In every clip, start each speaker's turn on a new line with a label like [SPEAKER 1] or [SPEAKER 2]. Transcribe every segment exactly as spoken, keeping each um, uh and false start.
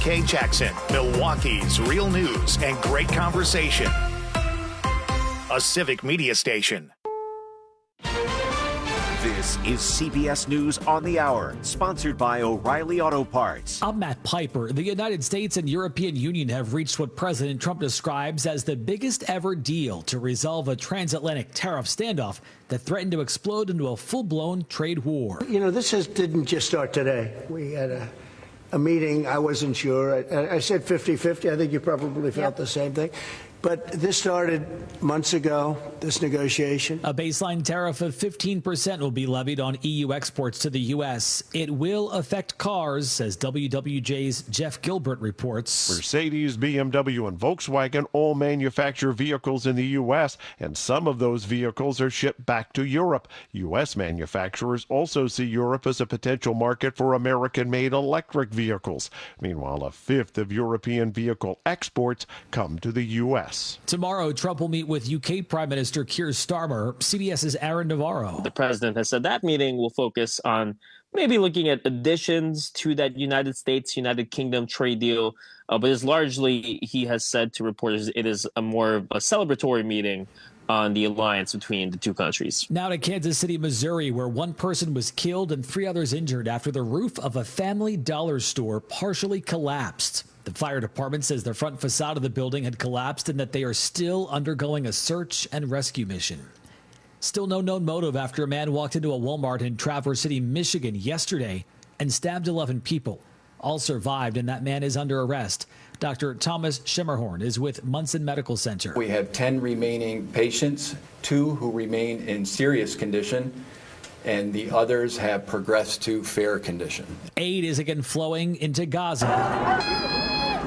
[SPEAKER 1] K Jackson, Milwaukee's real news and great conversation. A Civic Media station.
[SPEAKER 2] This is C B S News on the Hour, sponsored by O'Reilly Auto Parts.
[SPEAKER 3] I'm Matt Piper. The United States and European Union have reached what President Trump describes as the biggest ever deal to resolve a transatlantic tariff standoff that threatened to explode into a full-blown trade war.
[SPEAKER 4] You know, this has, didn't just start today. We had a, a meeting. I wasn't sure. I, I said fifty-fifty. I think you probably felt yep. the same thing. But this started months ago, this negotiation.
[SPEAKER 3] A baseline tariff of fifteen percent will be levied on E U exports to the U S. It will affect cars, says W W J's Jeff Gilbert reports.
[SPEAKER 5] Mercedes, B M W, and Volkswagen all manufacture vehicles in the U S, and some of those vehicles are shipped back to Europe. U S manufacturers also see Europe as a potential market for American-made electric vehicles. Meanwhile, a fifth of European vehicle exports come to the U S.
[SPEAKER 3] Tomorrow, Trump will meet with U K Prime Minister Keir Starmer. CBS's Aaron Navarro.
[SPEAKER 6] The president has said that meeting will focus on maybe looking at additions to that United States, United Kingdom trade deal. Uh, but it's largely, he has said to reporters, it is a more of a celebratory meeting on the alliance between the two countries.
[SPEAKER 3] Now to Kansas City, Missouri, where one person was killed and three others injured after the roof of a Family Dollar store partially collapsed. The fire department says the front facade of the building had collapsed and that they are still undergoing a search and rescue mission. Still no known motive after a man walked into a Walmart in Traverse City, Michigan yesterday and stabbed eleven people. All survived, and that man is under arrest. Doctor Thomas Schimmerhorn is with Munson Medical Center.
[SPEAKER 7] We have ten remaining patients, two who remain in serious condition, and the others have progressed to fair condition.
[SPEAKER 3] Aid is again flowing into Gaza.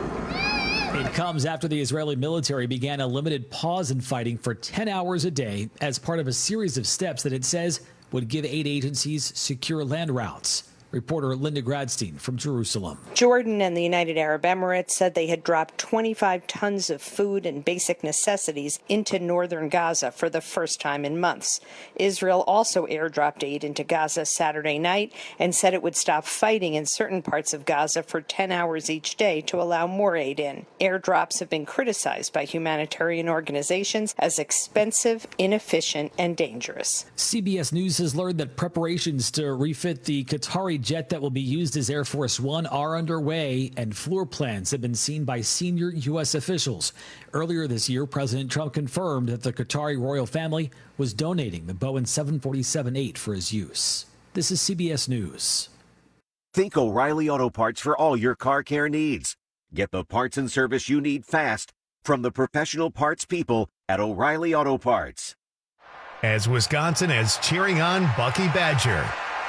[SPEAKER 3] It comes after the Israeli military began a limited pause in fighting for ten hours a day as part of a series of steps that it says would give aid agencies secure land routes. Reporter Linda Gradstein from Jerusalem.
[SPEAKER 8] Jordan and the United Arab Emirates said they had dropped twenty-five tons of food and basic necessities into northern Gaza for the first time in months. Israel also airdropped aid into Gaza Saturday night and said it would stop fighting in certain parts of Gaza for ten hours each day to allow more aid in. Airdrops have been criticized by humanitarian organizations as expensive, inefficient, and dangerous.
[SPEAKER 3] C B S News has learned that preparations to refit the Qatari jet that will be used as Air Force One are underway, and floor plans have been seen by senior U S officials. Earlier this year, President Trump confirmed that the Qatari royal family was donating the Boeing seven forty-seven eight for his use. This is C B S News.
[SPEAKER 2] Think O'Reilly Auto Parts for all your car care needs. Get the parts and service you need fast from the professional parts people at O'Reilly Auto Parts.
[SPEAKER 1] As Wisconsin is cheering on Bucky Badger.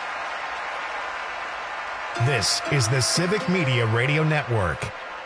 [SPEAKER 1] This is the Civic Media Radio Network.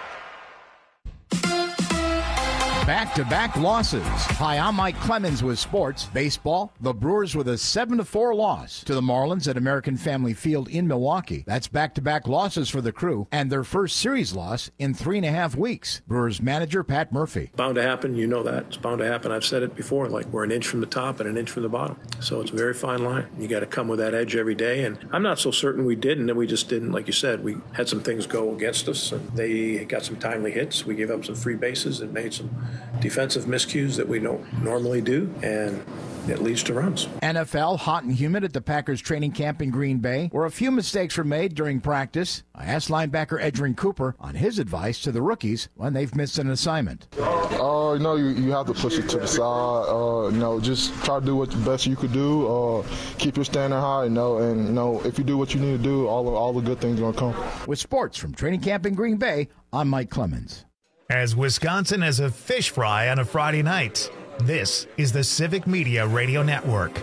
[SPEAKER 9] Back-to-back losses. Hi, I'm Mike Clemens with sports. Baseball, the Brewers with a seven to four loss to the Marlins at American Family Field in Milwaukee. That's back-to-back losses for the Crew and their first series loss in three and a half weeks. Brewers manager Pat Murphy.
[SPEAKER 10] Bound to happen. You know that. It's bound to happen. I've said it before, like we're an inch from the top and an inch from the bottom. So it's a very fine line. You got to come with that edge every day. And I'm not so certain we didn't, and we just didn't. Like you said, we had some things go against us, and they got some timely hits. We gave up some free bases and made some defensive miscues that we don't normally do, and it leads to runs.
[SPEAKER 9] N F L, hot and humid at the Packers training camp in Green Bay, where a few mistakes were made during practice. I asked linebacker Edgerrin Cooper on his advice to the rookies when they've missed an assignment.
[SPEAKER 11] Uh, you know, you, you have to push it to the side. Uh, you know, just try to do what the best you could do. Uh, keep your standard high, you know, and, you know, if you do what you need to do, all, all the good things are going to come.
[SPEAKER 9] With sports from training camp in Green Bay, I'm Mike Clemens.
[SPEAKER 1] As Wisconsin has a fish fry on a Friday night, this is the Civic Media Radio Network.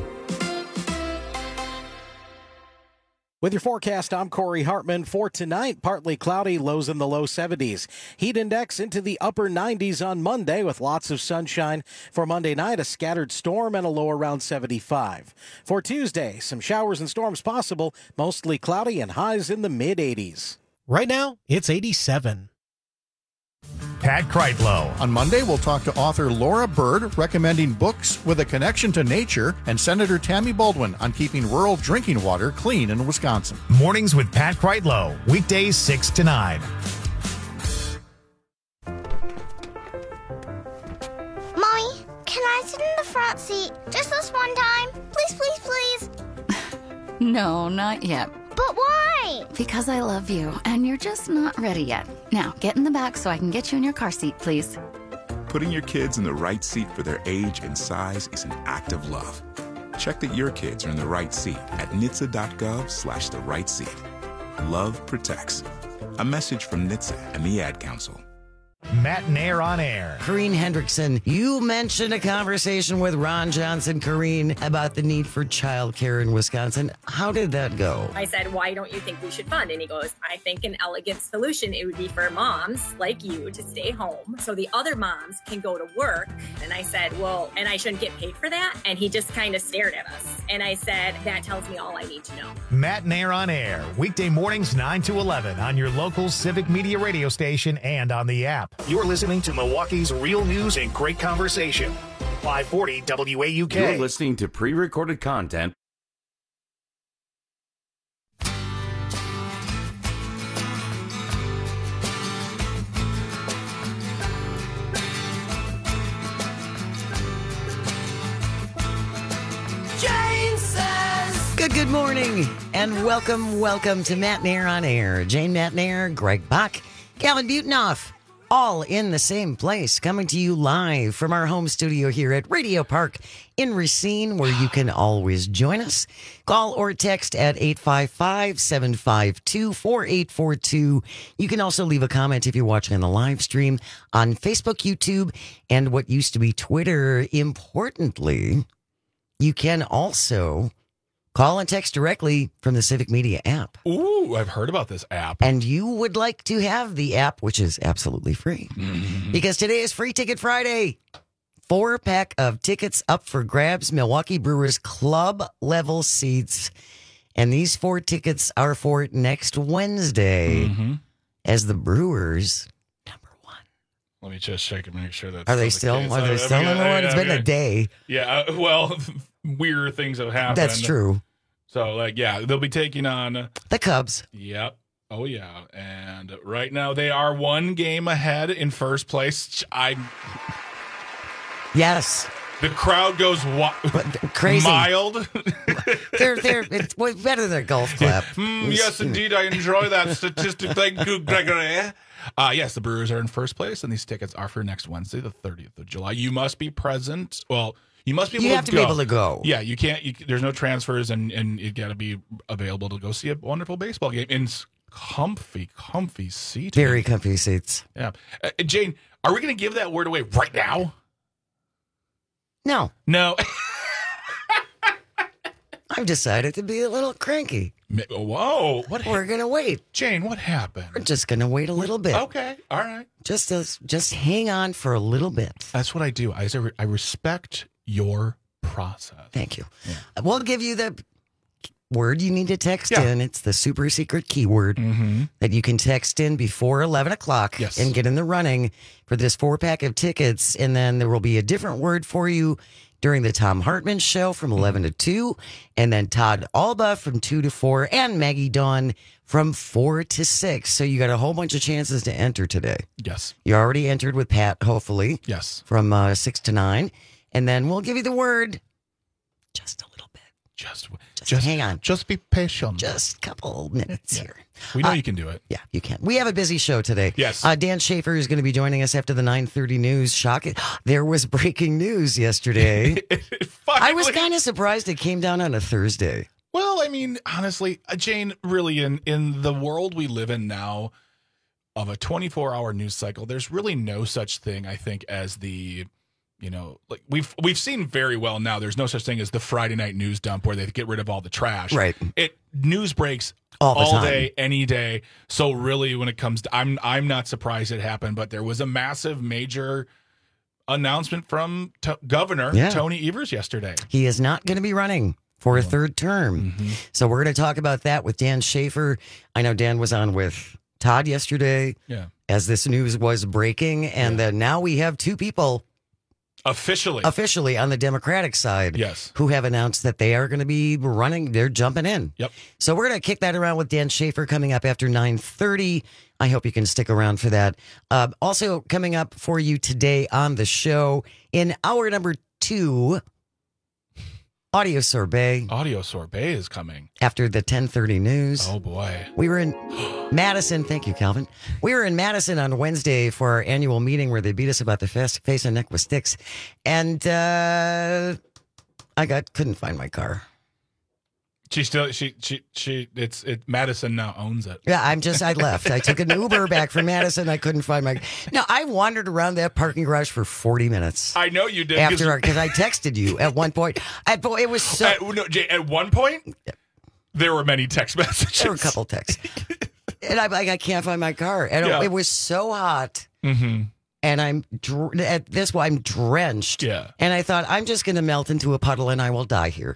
[SPEAKER 12] With your forecast, I'm Corey Hartman. For tonight, partly cloudy, lows in the low seventies. Heat index into the upper nineties on Monday with lots of sunshine. For Monday night, a scattered storm and a low around seventy-five. For Tuesday, some showers and storms possible, mostly cloudy and highs in the mid eighties.
[SPEAKER 13] Right now, it's eighty-seven.
[SPEAKER 1] Pat Kreitlow.
[SPEAKER 14] On Monday, we'll talk to author Laura Bird recommending books with a connection to nature, and Senator Tammy Baldwin on keeping rural drinking water clean in Wisconsin.
[SPEAKER 1] Mornings with Pat Kreitlow, weekdays six to nine.
[SPEAKER 15] front seat. Just this one time. Please, please, please.
[SPEAKER 16] No, not yet.
[SPEAKER 15] But why?
[SPEAKER 16] Because I love you, and you're just not ready yet. Now, get in the back so I can get you in your car seat, please.
[SPEAKER 17] Putting your kids in the right seat for their age and size is an act of love. Check that your kids are in the right seat at N H T S A dot gov slash the right seat. Love protects. A message from N H T S A and the Ad Council.
[SPEAKER 1] Matt Nair on air.
[SPEAKER 18] Corrine Hendrickson, you mentioned a conversation with Ron Johnson, Corrine, about the need for childcare in Wisconsin. How did that go?
[SPEAKER 19] I said, why don't you think we should fund? And he goes, I think an elegant solution, it would be for moms like you to stay home so the other moms can go to work. And I said, well, and I shouldn't get paid for that? And he just kind of stared at us. And I said, that tells me all I need to know.
[SPEAKER 1] Matt Nair on air, weekday mornings nine to eleven on your local Civic Media radio station and on the app. You're listening to Milwaukee's real news and great conversation. five forty W A U K.
[SPEAKER 20] You're listening to pre-recorded content.
[SPEAKER 18] Jane says, Good, good morning, and welcome, welcome to Matt Nair on air. Jane Matt Nair, Greg Bach, Gavin Butenoff. All in the same place, coming to you live from our home studio here at Radio Park in Racine, where you can always join us. Call or text at eight five five, seven five two, four eight four two. You can also leave a comment if you're watching on the live stream on Facebook, YouTube, and what used to be Twitter. Importantly, you can also call and text directly from the Civic Media app.
[SPEAKER 21] Ooh, I've heard about this app.
[SPEAKER 18] And you would like to have the app, which is absolutely free. Mm-hmm. Because today is Free Ticket Friday. Four pack of tickets up for grabs. Milwaukee Brewers club level seats. And these four tickets are for next Wednesday mm-hmm. as the Brewers number one.
[SPEAKER 21] Let me just check and make sure that.
[SPEAKER 18] Are they still?
[SPEAKER 21] The
[SPEAKER 18] are they still
[SPEAKER 21] I mean,
[SPEAKER 18] number one? It's been
[SPEAKER 21] I mean,
[SPEAKER 18] a day.
[SPEAKER 21] Yeah, uh, well, weird things have happened.
[SPEAKER 18] That's true.
[SPEAKER 21] So, like, yeah, they'll be taking on
[SPEAKER 18] the Cubs.
[SPEAKER 21] Yep. Oh, yeah. And right now they are one game ahead in first place. I.
[SPEAKER 18] Yes.
[SPEAKER 21] The crowd goes wa-
[SPEAKER 18] crazy.
[SPEAKER 21] Mild.
[SPEAKER 18] they're they're it's better than a golf clap.
[SPEAKER 21] Mm, yes, indeed. I enjoy that statistic. Thank you, Gregory. Uh, yes, the Brewers are in first place, and these tickets are for next Wednesday, the thirtieth of July. You must be present. Well, you must be able
[SPEAKER 18] you
[SPEAKER 21] to
[SPEAKER 18] have to
[SPEAKER 21] go.
[SPEAKER 18] be able to go.
[SPEAKER 21] Yeah, you can't. You, there's no transfers, and, and you got to be available to go see a wonderful baseball game in comfy, comfy seats.
[SPEAKER 18] Very comfy seats.
[SPEAKER 21] Yeah. Uh, Jane, are we going to give that word away right now?
[SPEAKER 18] No.
[SPEAKER 21] No.
[SPEAKER 18] I've decided to be a little cranky.
[SPEAKER 21] Whoa.
[SPEAKER 18] What? We're going to wait.
[SPEAKER 21] Jane, what happened?
[SPEAKER 18] We're just going to wait a little bit.
[SPEAKER 21] Okay. All right.
[SPEAKER 18] Just as, just hang on for a little bit.
[SPEAKER 21] That's what I do. I, I respect your process.
[SPEAKER 18] Thank you. Yeah. We'll give you the word you need to text
[SPEAKER 21] yeah.
[SPEAKER 18] in. It's the super secret keyword mm-hmm. that you can text in before eleven o'clock
[SPEAKER 21] yes.
[SPEAKER 18] and get in the running for this four pack of tickets. And then there will be a different word for you during the Tom Hartman show from eleven to two, and then Todd Alba from two to four, and Maggie Dawn from four to six. So you got a whole bunch of chances to enter today.
[SPEAKER 21] Yes.
[SPEAKER 18] You already entered with Pat, hopefully.
[SPEAKER 21] Yes.
[SPEAKER 18] From uh, six to nine. And then we'll give you the word just a little bit.
[SPEAKER 21] Just,
[SPEAKER 18] just,
[SPEAKER 21] just
[SPEAKER 18] hang on.
[SPEAKER 21] Just be patient.
[SPEAKER 18] Just a couple minutes
[SPEAKER 21] yeah.
[SPEAKER 18] here.
[SPEAKER 21] We know
[SPEAKER 18] uh,
[SPEAKER 21] you can do it.
[SPEAKER 18] Yeah, you can. We have a busy show today.
[SPEAKER 21] Yes.
[SPEAKER 18] Uh, Dan Schaefer is going to be joining us after the nine thirty news. Shocking. There was breaking news yesterday. I was kind of surprised it came down on a Thursday.
[SPEAKER 21] Well, I mean, honestly, Jane, really, in, in the world we live in now of a twenty-four hour news cycle, there's really no such thing, I think, as the... You know, like we've we've seen very well now. There's no such thing as the Friday night news dump where they get rid of all the trash.
[SPEAKER 18] Right.
[SPEAKER 21] It news breaks
[SPEAKER 18] all,
[SPEAKER 21] all day, any day. So really, when it comes to, I'm I'm not surprised it happened, but there was a massive, major announcement from t- Governor
[SPEAKER 18] yeah.
[SPEAKER 21] Tony Evers yesterday.
[SPEAKER 18] He is not going to be running for a third term. Mm-hmm. So we're going to talk about that with Dan Schaefer. I know Dan was on with Todd yesterday.
[SPEAKER 21] Yeah.
[SPEAKER 18] As this news was breaking, and yeah. then now we have two people.
[SPEAKER 21] Officially.
[SPEAKER 18] Officially on the Democratic side.
[SPEAKER 21] Yes.
[SPEAKER 18] Who have announced that they are going to be running. They're jumping in.
[SPEAKER 21] Yep.
[SPEAKER 18] So we're going to kick that around with Dan Schaefer coming up after nine thirty. I hope you can stick around for that. Uh, also coming up for you today on the show in hour number to Audio Sorbet.
[SPEAKER 21] Audio Sorbet is coming.
[SPEAKER 18] After the ten thirty news.
[SPEAKER 21] Oh, boy.
[SPEAKER 18] We were in Madison. Thank you, Calvin. We were in Madison on Wednesday for our annual meeting where they beat us about the face, face and neck with sticks. And uh, I got couldn't find my car.
[SPEAKER 21] She still, she, she, she, it's, it, Madison now owns it.
[SPEAKER 18] Yeah, I'm just, I left. I took an Uber back from Madison. I couldn't find my, no, I wandered around that parking garage for forty minutes.
[SPEAKER 21] I know you did.
[SPEAKER 18] After, because I texted you at one point. I, it was so.
[SPEAKER 21] At, no, Jay, at one point, there were many text messages.
[SPEAKER 18] There were a couple texts. And I'm like, I can't find my car. And yeah. it was so hot.
[SPEAKER 21] Mm-hmm.
[SPEAKER 18] And I'm, dr- at this point, I'm drenched.
[SPEAKER 21] Yeah.
[SPEAKER 18] And I thought, I'm just going to melt into a puddle and I will die here.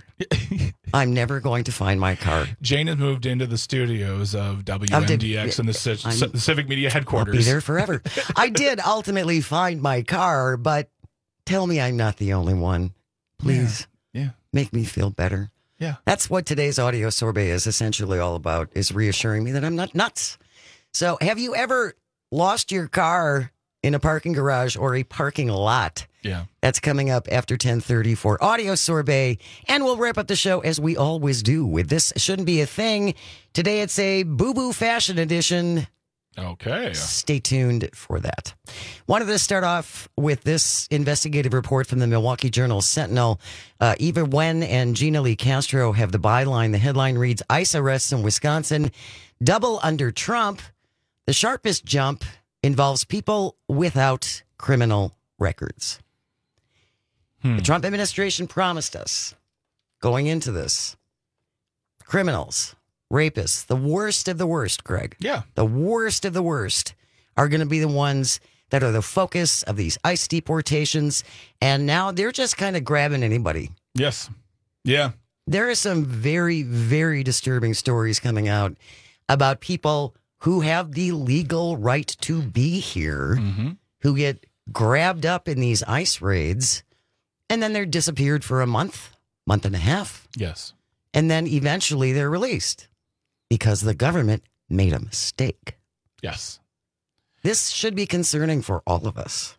[SPEAKER 18] I'm never going to find my car.
[SPEAKER 21] Jane has moved into the studios of W M D X and the, C- the Civic Media headquarters.
[SPEAKER 18] I'll be there forever. I did ultimately find my car, but tell me I'm not the only one. Please.
[SPEAKER 21] Yeah. yeah.
[SPEAKER 18] Make me feel better.
[SPEAKER 21] Yeah.
[SPEAKER 18] That's what today's Audio Sorbet is essentially all about, is reassuring me that I'm not nuts. So have you ever lost your car in a parking garage or a parking lot?
[SPEAKER 21] Yeah.
[SPEAKER 18] That's coming up after ten thirty for Audio Sorbet. And we'll wrap up the show as we always do with This Shouldn't Be a Thing. Today it's a boo-boo fashion edition.
[SPEAKER 21] Okay.
[SPEAKER 18] Stay tuned for that. Wanted to start off with this investigative report from the Milwaukee Journal Sentinel. Uh, Eva Wen and Gina Lee Castro have the byline. The headline reads, ICE arrests in Wisconsin double under Trump. The sharpest jump involves people without criminal records. Hmm. The Trump administration promised us going into this, criminals, rapists, the worst of the worst, Greg.
[SPEAKER 21] Yeah.
[SPEAKER 18] The worst of the worst are going to be the ones that are the focus of these ICE deportations. And now they're just kind of grabbing anybody.
[SPEAKER 21] Yes. Yeah.
[SPEAKER 18] There are some very, very disturbing stories coming out about people who have the legal right to be here,
[SPEAKER 21] mm-hmm.
[SPEAKER 18] who get grabbed up in these ICE raids, and then they're disappeared for a month, month and a half.
[SPEAKER 21] Yes.
[SPEAKER 18] And then eventually they're released because the government made a mistake.
[SPEAKER 21] Yes.
[SPEAKER 18] This should be concerning for all of us.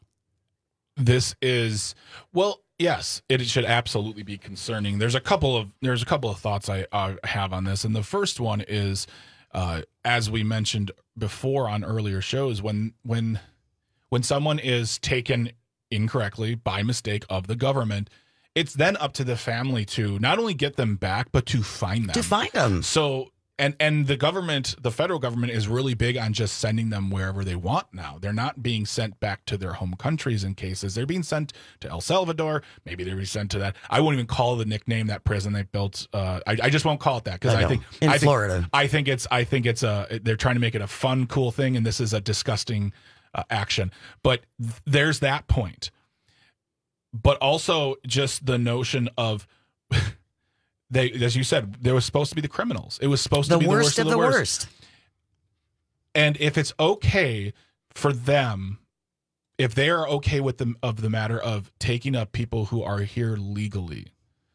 [SPEAKER 21] This is, well, yes, it should absolutely be concerning. There's a couple of, there's a couple of thoughts I uh, have on this. And the first one is, Uh, as we mentioned before on earlier shows, when when when someone is taken incorrectly by mistake of the government, it's then up to the family to not only get them back, but to find them.
[SPEAKER 18] To find them.
[SPEAKER 21] So, and and the government, the federal government is really big on just sending them wherever they want now. They're not being sent back to their home countries in cases. They're being sent to El Salvador. Maybe they're being sent to that. I won't even call the nickname that prison they built. Uh, I, I just won't call it that because I, I think
[SPEAKER 18] in
[SPEAKER 21] I
[SPEAKER 18] Florida.
[SPEAKER 21] Think, I think it's I think it's a they're trying to make it a fun, cool thing, and this is a disgusting uh, action. But th- there's that point. But also just the notion of. They, as you said, they were supposed to be the criminals. It was supposed
[SPEAKER 18] the
[SPEAKER 21] to be the
[SPEAKER 18] worst
[SPEAKER 21] worst of
[SPEAKER 18] of
[SPEAKER 21] the,
[SPEAKER 18] the
[SPEAKER 21] worst.
[SPEAKER 18] worst.
[SPEAKER 21] And if it's okay for them, if they are okay with the of the matter of taking up people who are here legally,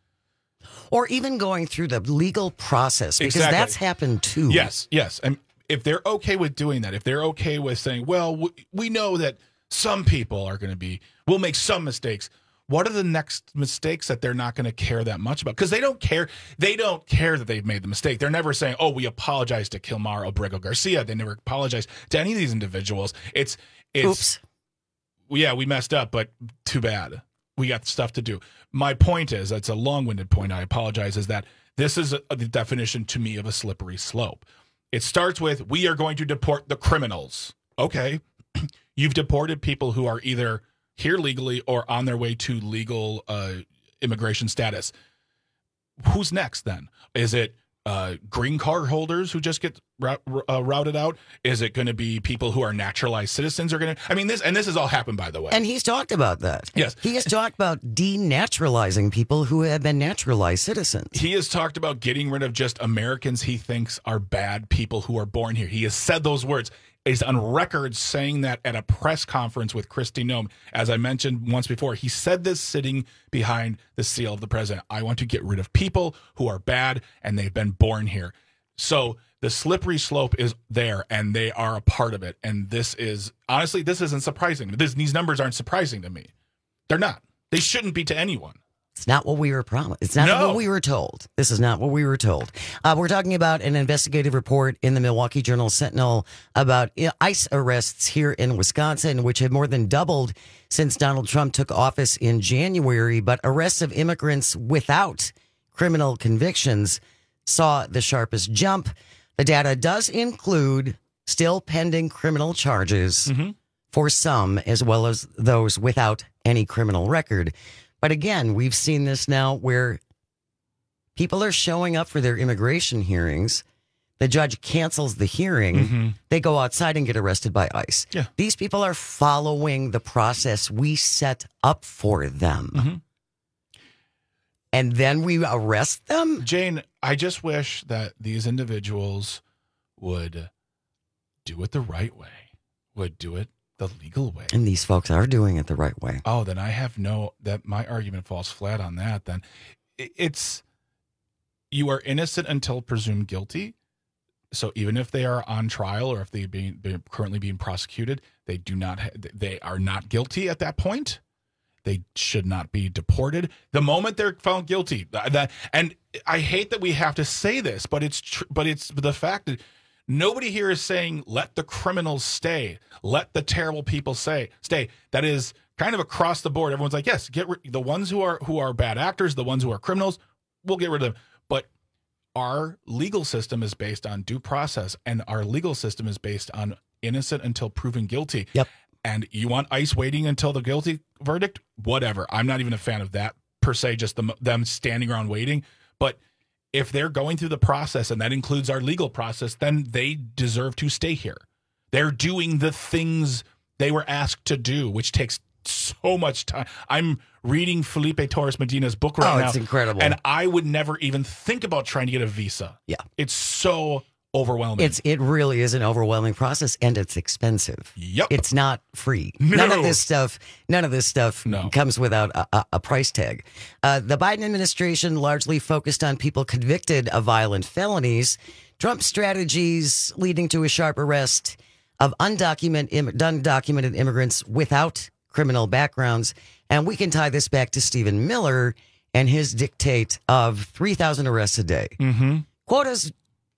[SPEAKER 18] or even going through the legal process, because
[SPEAKER 21] exactly.
[SPEAKER 18] that's happened too.
[SPEAKER 21] Yes, yes. And if they're okay with doing that, if they're okay with saying, "Well, we, we know that some people are going to be, we'll make some mistakes." What are the next mistakes that they're not going to care that much about? Because they don't care. They don't care that they've made the mistake. They're never saying, oh, we apologize to Kilmar Obrego Garcia. They never apologize to any of these individuals. It's, it's,
[SPEAKER 18] Oops.
[SPEAKER 21] Yeah, we messed up, but too bad. We got stuff to do. My point is, it's a long-winded point. I apologize, is that this is a, a, the definition to me of a slippery slope. It starts with, we are going to deport the criminals. Okay. You've deported people who are either here legally or on their way to legal uh, immigration status. Who's next then? Is it uh, green card holders who just get r- uh, routed out? Is it going to be people who are naturalized citizens are going to? I mean, this and this has all happened, by the way.
[SPEAKER 18] And he's talked about that.
[SPEAKER 21] Yes.
[SPEAKER 18] He has talked about denaturalizing people who have been naturalized citizens.
[SPEAKER 21] He has talked about getting rid of just Americans he thinks are bad people who are born here. He has said those words. Is on record saying that at a press conference with Kristi Noem. As I mentioned once before, he said this sitting behind the seal of the president. I want to get rid of people who are bad and they've been born here. So the slippery slope is there and they are a part of it. And this is, honestly, this isn't surprising. This, these numbers aren't surprising to me. They're not. They shouldn't be to anyone.
[SPEAKER 18] It's not what we were promised. It's not
[SPEAKER 21] No.
[SPEAKER 18] what we were told. This is not what we were told. Uh, we're talking about an investigative report in the Milwaukee Journal Sentinel about uh, ICE arrests here in Wisconsin, which have more than doubled since Donald Trump took office in January. But arrests of immigrants without criminal convictions saw the sharpest jump. The data does include still pending criminal charges
[SPEAKER 21] Mm-hmm.
[SPEAKER 18] for some, as well as those without any criminal record. But again, we've seen this now where people are showing up for their immigration hearings. The judge cancels the hearing.
[SPEAKER 21] Mm-hmm.
[SPEAKER 18] They go outside and get arrested by ICE.
[SPEAKER 21] Yeah.
[SPEAKER 18] These people are following the process we set up for them.
[SPEAKER 21] Mm-hmm.
[SPEAKER 18] And then we arrest them?
[SPEAKER 21] Jane, I just wish that these individuals would do it the right way, would do it the legal way.
[SPEAKER 18] And these folks are doing it the right way.
[SPEAKER 21] Oh, then I have no, that my argument falls flat on that. Then it's, you are innocent until presumed guilty. So even if they are on trial or if they being they're currently being prosecuted, they do not, ha- they are not guilty at that point. They should not be deported the moment they're found guilty. That, and I hate that we have to say this, but it's tr- but it's the fact that nobody here is saying let the criminals stay, let the terrible people say stay. That is kind of across the board. Everyone's like, yes, get rid- the ones who are who are bad actors, the ones who are criminals, we'll get rid of them. But our legal system is based on due process, and our legal system is based on innocent until proven guilty.
[SPEAKER 18] Yep.
[SPEAKER 21] And you want ICE waiting until the guilty verdict? Whatever. I'm not even a fan of that per se, just the, them standing around waiting. But if they're going through the process, and that includes our legal process, then they deserve to stay here. They're doing the things they were asked to do, which takes so much time. I'm reading Felipe Torres Medina's book right
[SPEAKER 18] Oh,
[SPEAKER 21] now.
[SPEAKER 18] it's incredible.
[SPEAKER 21] And I would never even think about trying to get a visa.
[SPEAKER 18] Yeah.
[SPEAKER 21] It's so overwhelming.
[SPEAKER 18] It's it really is an overwhelming process, and it's expensive.
[SPEAKER 21] Yep.
[SPEAKER 18] It's not free.
[SPEAKER 21] No.
[SPEAKER 18] None of this stuff. None of this stuff
[SPEAKER 21] No.
[SPEAKER 18] comes without a, a, a price tag. Uh, the Biden administration largely focused on people convicted of violent felonies. Trump's strategies leading to a sharp arrest of undocumented Im- undocumented immigrants without criminal backgrounds, and we can tie this back to Stephen Miller and his dictate of three thousand arrests a day.
[SPEAKER 21] Mm-hmm.
[SPEAKER 18] Quotas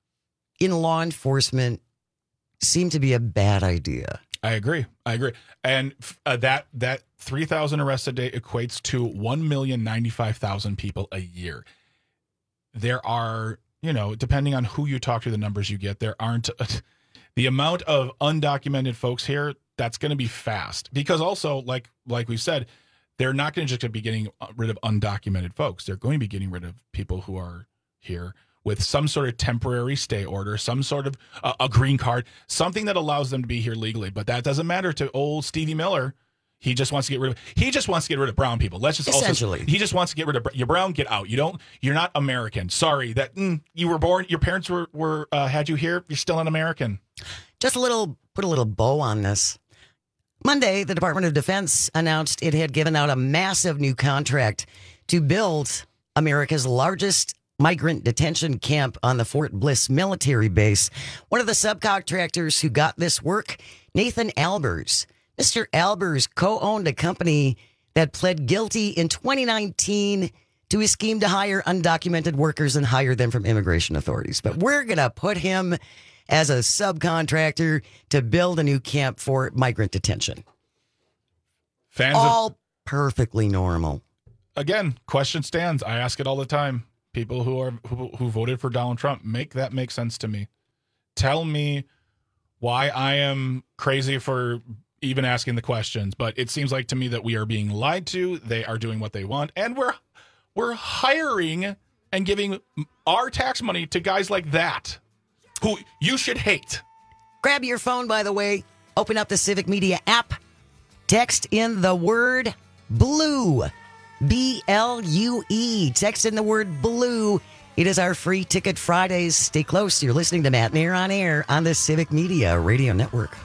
[SPEAKER 18] in law enforcement seem to be a bad idea.
[SPEAKER 21] I agree. I agree. And uh, that that three thousand arrests a day equates to one million ninety-five thousand people a year. There are, you know, depending on who you talk to, the numbers you get, there aren't uh, the amount of undocumented folks here. That's going to be fast, because also, like like we said, they're not going to just be getting rid of undocumented folks. They're going to be getting rid of people who are here with some sort of temporary stay order, some sort of uh, a green card, something that allows them to be here legally. But that doesn't matter to old Stevie Miller. He just wants to get rid of. He just wants to get rid of brown people. Let's just
[SPEAKER 18] Essentially.
[SPEAKER 21] Also, he just wants to get rid of your brown. Get out. You don't. You're not American. Sorry that mm, you were born. Your parents were were uh, had you here. You're still an American.
[SPEAKER 18] Just a little, put a little bow on this. Monday, the Department of Defense announced it had given out a massive new contract to build America's largest migrant detention camp on the Fort Bliss military base. One of the subcontractors who got this work, Nathan Albers. Mister Albers co-owned a company that pled guilty in twenty nineteen to a scheme to hire undocumented workers and hire them from immigration authorities. But we're going to put him as a subcontractor to build a new camp for migrant detention.
[SPEAKER 21] Fans
[SPEAKER 18] All
[SPEAKER 21] of,
[SPEAKER 18] perfectly normal.
[SPEAKER 21] again, question stands. I ask it all the time. People who are who, who voted for Donald Trump, make that make sense to me. Tell me why I am crazy for even asking the questions, but it seems like to me that we are being lied to. They are doing what they want, and we're we're hiring and giving our tax money to guys like that, who you should hate.
[SPEAKER 18] Grab your phone, by the way. Open up the Civic Media app. Text in the word BLUE. B L U E. Text in the word BLUE. It is our free Ticket Fridays. Stay close. You're listening to Matt Nair on Air on the Civic Media Radio Network.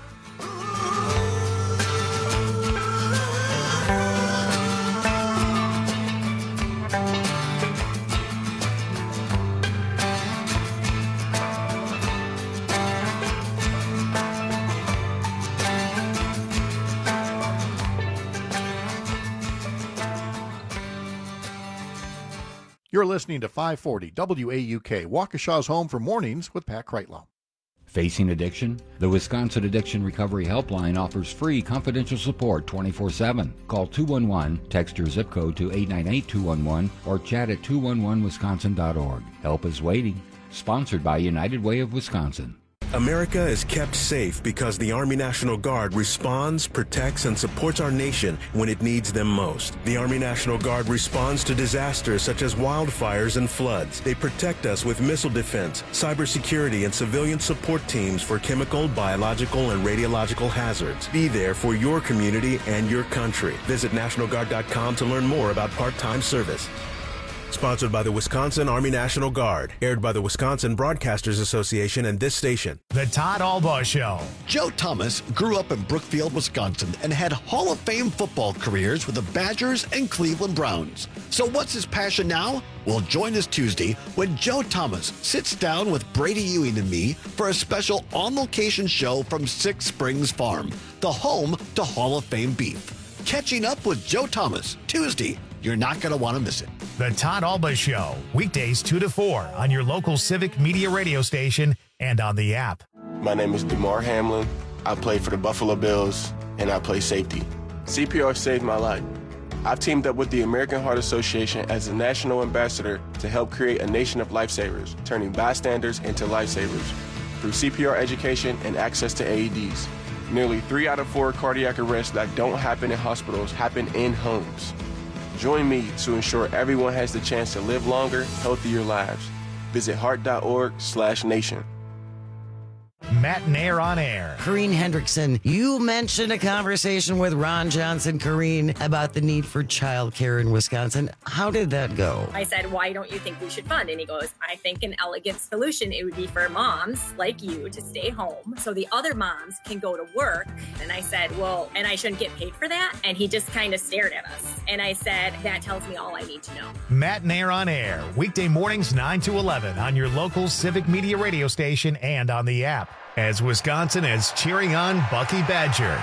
[SPEAKER 14] You're listening to five forty W A U K, Waukesha's home for mornings with Pat Kreitlow.
[SPEAKER 4] Facing addiction? The Wisconsin Addiction Recovery Helpline offers free confidential support twenty-four seven. Call two one one, text your zip code to eight nine eight two one one, or chat at two one one wisconsin dot org. Help is waiting. Sponsored by United Way of Wisconsin.
[SPEAKER 22] America is kept safe because the Army National Guard responds, protects, and supports our nation when it needs them most. The Army National Guard responds to disasters such as wildfires and floods. They protect us with missile defense, cybersecurity, and civilian support teams for chemical, biological, and radiological hazards. Be there for your community and your country. Visit national guard dot com to learn more about part-time service. Sponsored by the Wisconsin Army National Guard. Aired by the Wisconsin Broadcasters Association and this station.
[SPEAKER 1] The Todd Albaugh Show.
[SPEAKER 23] Joe Thomas grew up in Brookfield, Wisconsin, and had Hall of Fame football careers with the Badgers and Cleveland Browns. So what's his passion now? Well, join us Tuesday when Joe Thomas sits down with Brady Ewing and me for a special on-location show from Six Springs Farm, the home to Hall of Fame beef. Catching up with Joe Thomas, Tuesday. You're not going to want to miss it.
[SPEAKER 1] The Todd Albaugh Show, weekdays two to four on your local Civic Media radio station and on the app.
[SPEAKER 24] My name is DeMar Hamlin. I play for the Buffalo Bills, and I play safety. C P R saved my life. I've teamed up with the American Heart Association as a national ambassador to help create a nation of lifesavers, turning bystanders into lifesavers through C P R education and access to A E Ds. Nearly three out of four cardiac arrests that don't happen in hospitals happen in homes. Join me to ensure everyone has the chance to live longer, healthier lives. Visit heart.org slash nation.
[SPEAKER 1] Matt Nair on air.
[SPEAKER 18] Corrine Hendrickson, you mentioned a conversation with Ron Johnson, Corrine, about the need for childcare in Wisconsin. How did that go?
[SPEAKER 19] I said, why don't you think we should fund? And he goes, I think an elegant solution, it would be for moms like you to stay home so the other moms can go to work. And I said, well, and I shouldn't get paid for that? And he just kind of stared at us. And I said, that tells me all I need to know.
[SPEAKER 1] Matt Nair on air, weekday mornings nine to eleven on your local Civic Media radio station and on the app. As Wisconsin is cheering on Bucky Badger.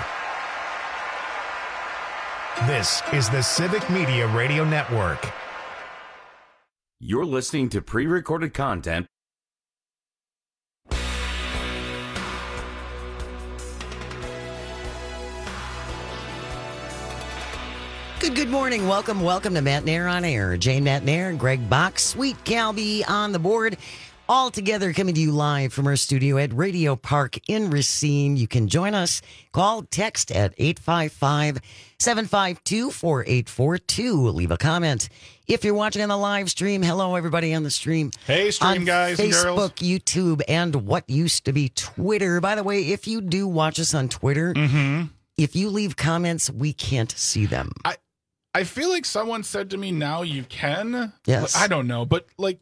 [SPEAKER 1] This is the Civic Media Radio Network.
[SPEAKER 20] You're listening to pre-recorded content.
[SPEAKER 18] Good, good morning. Welcome, welcome to Matt Nair on air. Jane Matt Nair, Greg Bach, Sweet Calby on the board. All together coming to you live from our studio at Radio Park in Racine. You can join us. Call, text at eight five five, seven five two, four eight four two. Leave a comment. If you're watching on the live stream, hello, everybody on the stream.
[SPEAKER 21] Hey, stream
[SPEAKER 18] on
[SPEAKER 21] guys and girls.
[SPEAKER 18] Facebook, YouTube, and what used to be Twitter. By the way, if you do watch us on Twitter,
[SPEAKER 21] mm-hmm.
[SPEAKER 18] if you leave comments, we can't see them.
[SPEAKER 21] I, I feel like someone said to me, now you can.
[SPEAKER 18] Yes.
[SPEAKER 21] I don't know, but like,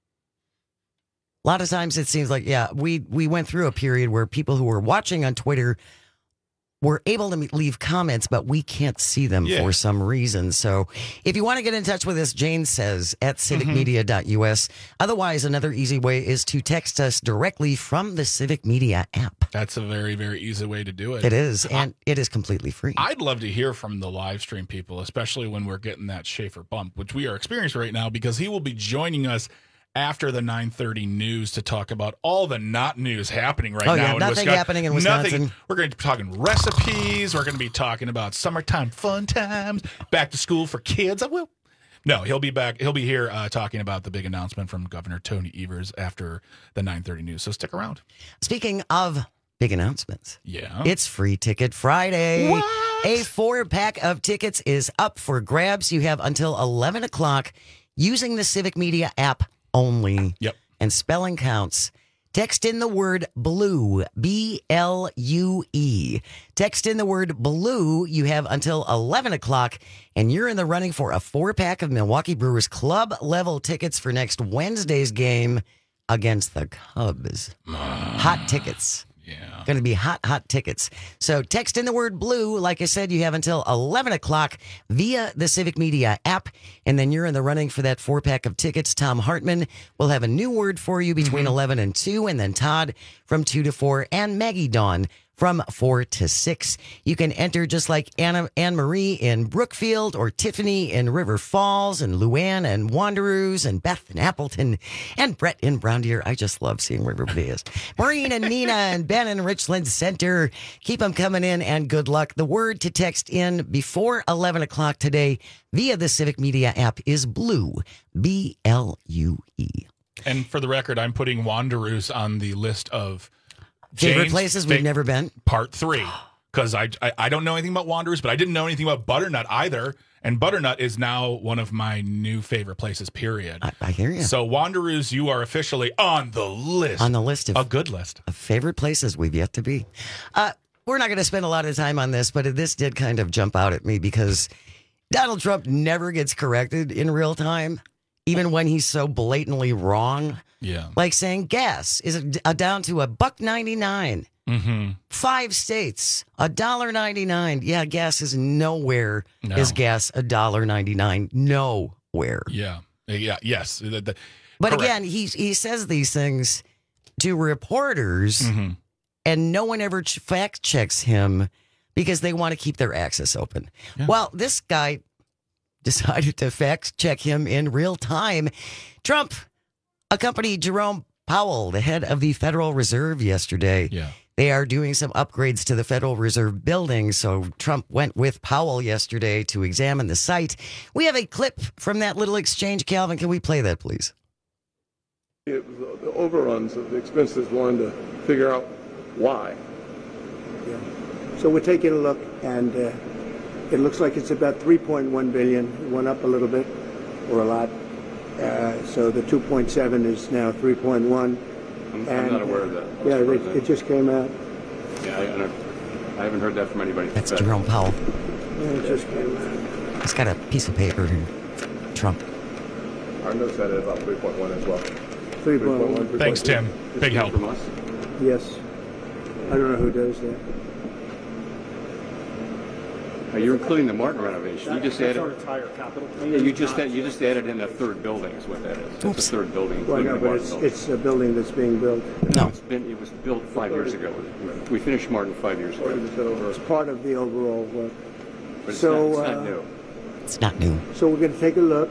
[SPEAKER 18] a lot of times it seems like, yeah, we, we went through a period where people who were watching on Twitter were able to leave comments, but we can't see them yeah. for some reason. So if you want to get in touch with us, Jane says at civic media dot U S. Otherwise, another easy way is to text us directly from the Civic Media app.
[SPEAKER 21] That's a very, very easy way to do it.
[SPEAKER 18] It is, and I, it is completely free.
[SPEAKER 21] I'd love to hear from the live stream people, especially when we're getting that Schaefer bump, which we are experiencing right now, because he will be joining us after the nine thirty news to talk about all the not news happening right
[SPEAKER 18] oh,
[SPEAKER 21] now
[SPEAKER 18] yeah,
[SPEAKER 21] in
[SPEAKER 18] nothing
[SPEAKER 21] Wisconsin.
[SPEAKER 18] happening in Wisconsin.
[SPEAKER 21] Nothing. We're going to be talking recipes. We're going to be talking about summertime fun times, back to school for kids. I will. No, he'll be back. He'll be here uh, talking about the big announcement from Governor Tony Evers after the nine thirty news. So stick around.
[SPEAKER 18] Speaking of big announcements,
[SPEAKER 21] yeah,
[SPEAKER 18] it's Free Ticket Friday.
[SPEAKER 21] What?
[SPEAKER 18] A four-pack of tickets is up for grabs. You have until eleven o'clock using the Civic Media app only.
[SPEAKER 21] Yep.
[SPEAKER 18] And spelling counts. Text in the word blue, B L U E. Text in the word blue. You have until eleven o'clock, and you're in the running for a four-pack of Milwaukee Brewers club-level tickets for next Wednesday's game against the Cubs. Hot tickets.
[SPEAKER 21] Yeah.
[SPEAKER 18] Going to be hot, hot tickets. So text in the word blue. Like I said, you have until eleven o'clock via the Civic Media app. And then you're in the running for that four pack of tickets. Tom Hartman will have a new word for you between mm-hmm. eleven and two. And then Todd from two to four. And Maggie Dawn from four to six. You can enter just like Anna, Anne-Marie in Brookfield or Tiffany in River Falls and Luann and Wanderoos and Beth in Appleton and Brett in Brown Deer. I just love seeing where everybody is. Maureen and Nina and Ben in Richland Center. Keep them coming in and good luck. The word to text in before eleven o'clock today via the Civic Media app is BLUE, B L U E.
[SPEAKER 21] And for the record, I'm putting Wanderoos on the list of
[SPEAKER 18] Favorite
[SPEAKER 21] Jane's
[SPEAKER 18] places we've
[SPEAKER 21] fa-
[SPEAKER 18] never been?
[SPEAKER 21] Part three. Because I, I I don't know anything about Wanderers, but I didn't know anything about Butternut either. And Butternut is now one of my new favorite places, period.
[SPEAKER 18] I, I hear you.
[SPEAKER 21] So Wanderoos, you are officially on the list.
[SPEAKER 18] On the list of
[SPEAKER 21] a good list
[SPEAKER 18] of favorite places we've yet to be. Uh, we're not going to spend a lot of time on this, but this did kind of jump out at me because Donald Trump never gets corrected in real time, even when he's so blatantly wrong.
[SPEAKER 21] Yeah.
[SPEAKER 18] Like saying gas is a, down to a buck ninety-nine.
[SPEAKER 21] Mm-hmm.
[SPEAKER 18] Five states, a dollar ninety-nine. Yeah, gas is nowhere.
[SPEAKER 21] No.
[SPEAKER 18] Is gas a dollar ninety-nine? Nowhere.
[SPEAKER 21] Yeah. Yeah. Yes. The, the,
[SPEAKER 18] but
[SPEAKER 21] correct.
[SPEAKER 18] again, he he says these things to reporters,
[SPEAKER 21] mm-hmm.
[SPEAKER 18] and no one ever ch- fact checks him because they want to keep their access open.
[SPEAKER 21] Yeah.
[SPEAKER 18] Well, this guy decided to fact check him in real time. Trump accompanied Jerome Powell, the head of the Federal Reserve, yesterday.
[SPEAKER 21] Yeah.
[SPEAKER 18] They are doing some upgrades to the Federal Reserve building, so Trump went with Powell yesterday to examine the site. We have a clip from that little exchange. Calvin, can we play that, please?
[SPEAKER 5] It was the overruns of the expenses, wanting to figure out why.
[SPEAKER 6] Yeah. So we're taking a look, and uh, it looks like it's about three point one billion dollars. It went up a little bit, or a lot. Uh, so the two point seven is now three point one.
[SPEAKER 7] I'm,
[SPEAKER 6] and,
[SPEAKER 7] I'm not aware of that.
[SPEAKER 6] Uh, yeah, it, it just came out.
[SPEAKER 7] Yeah, I, I, don't, I haven't heard that from anybody.
[SPEAKER 18] That's Jerome Powell.
[SPEAKER 6] Yeah, it just came out.
[SPEAKER 18] He's got a piece of paper here. Trump.
[SPEAKER 5] Our notes had it about three point one as well.
[SPEAKER 6] three point one.
[SPEAKER 21] Thanks, Tim. Big help.
[SPEAKER 5] From us?
[SPEAKER 6] Yes. I don't know who does that.
[SPEAKER 7] Are you including the Martin renovation? You just
[SPEAKER 6] That's
[SPEAKER 7] added.
[SPEAKER 6] our entire capital.
[SPEAKER 7] Yeah, you just add, you just added in a third building. Is what that is. It's a third building.
[SPEAKER 6] Well,
[SPEAKER 7] including
[SPEAKER 6] no,
[SPEAKER 7] the
[SPEAKER 6] but
[SPEAKER 7] Martin
[SPEAKER 6] it's,
[SPEAKER 7] building.
[SPEAKER 6] it's a building that's being built.
[SPEAKER 7] No, it's been. It was built five years ago. We finished Martin five years ago.
[SPEAKER 6] It's part of the overall work.
[SPEAKER 7] But it's
[SPEAKER 6] so,
[SPEAKER 7] not, it's not
[SPEAKER 6] uh,
[SPEAKER 7] new.
[SPEAKER 18] It's not new.
[SPEAKER 6] So we're going to take a look.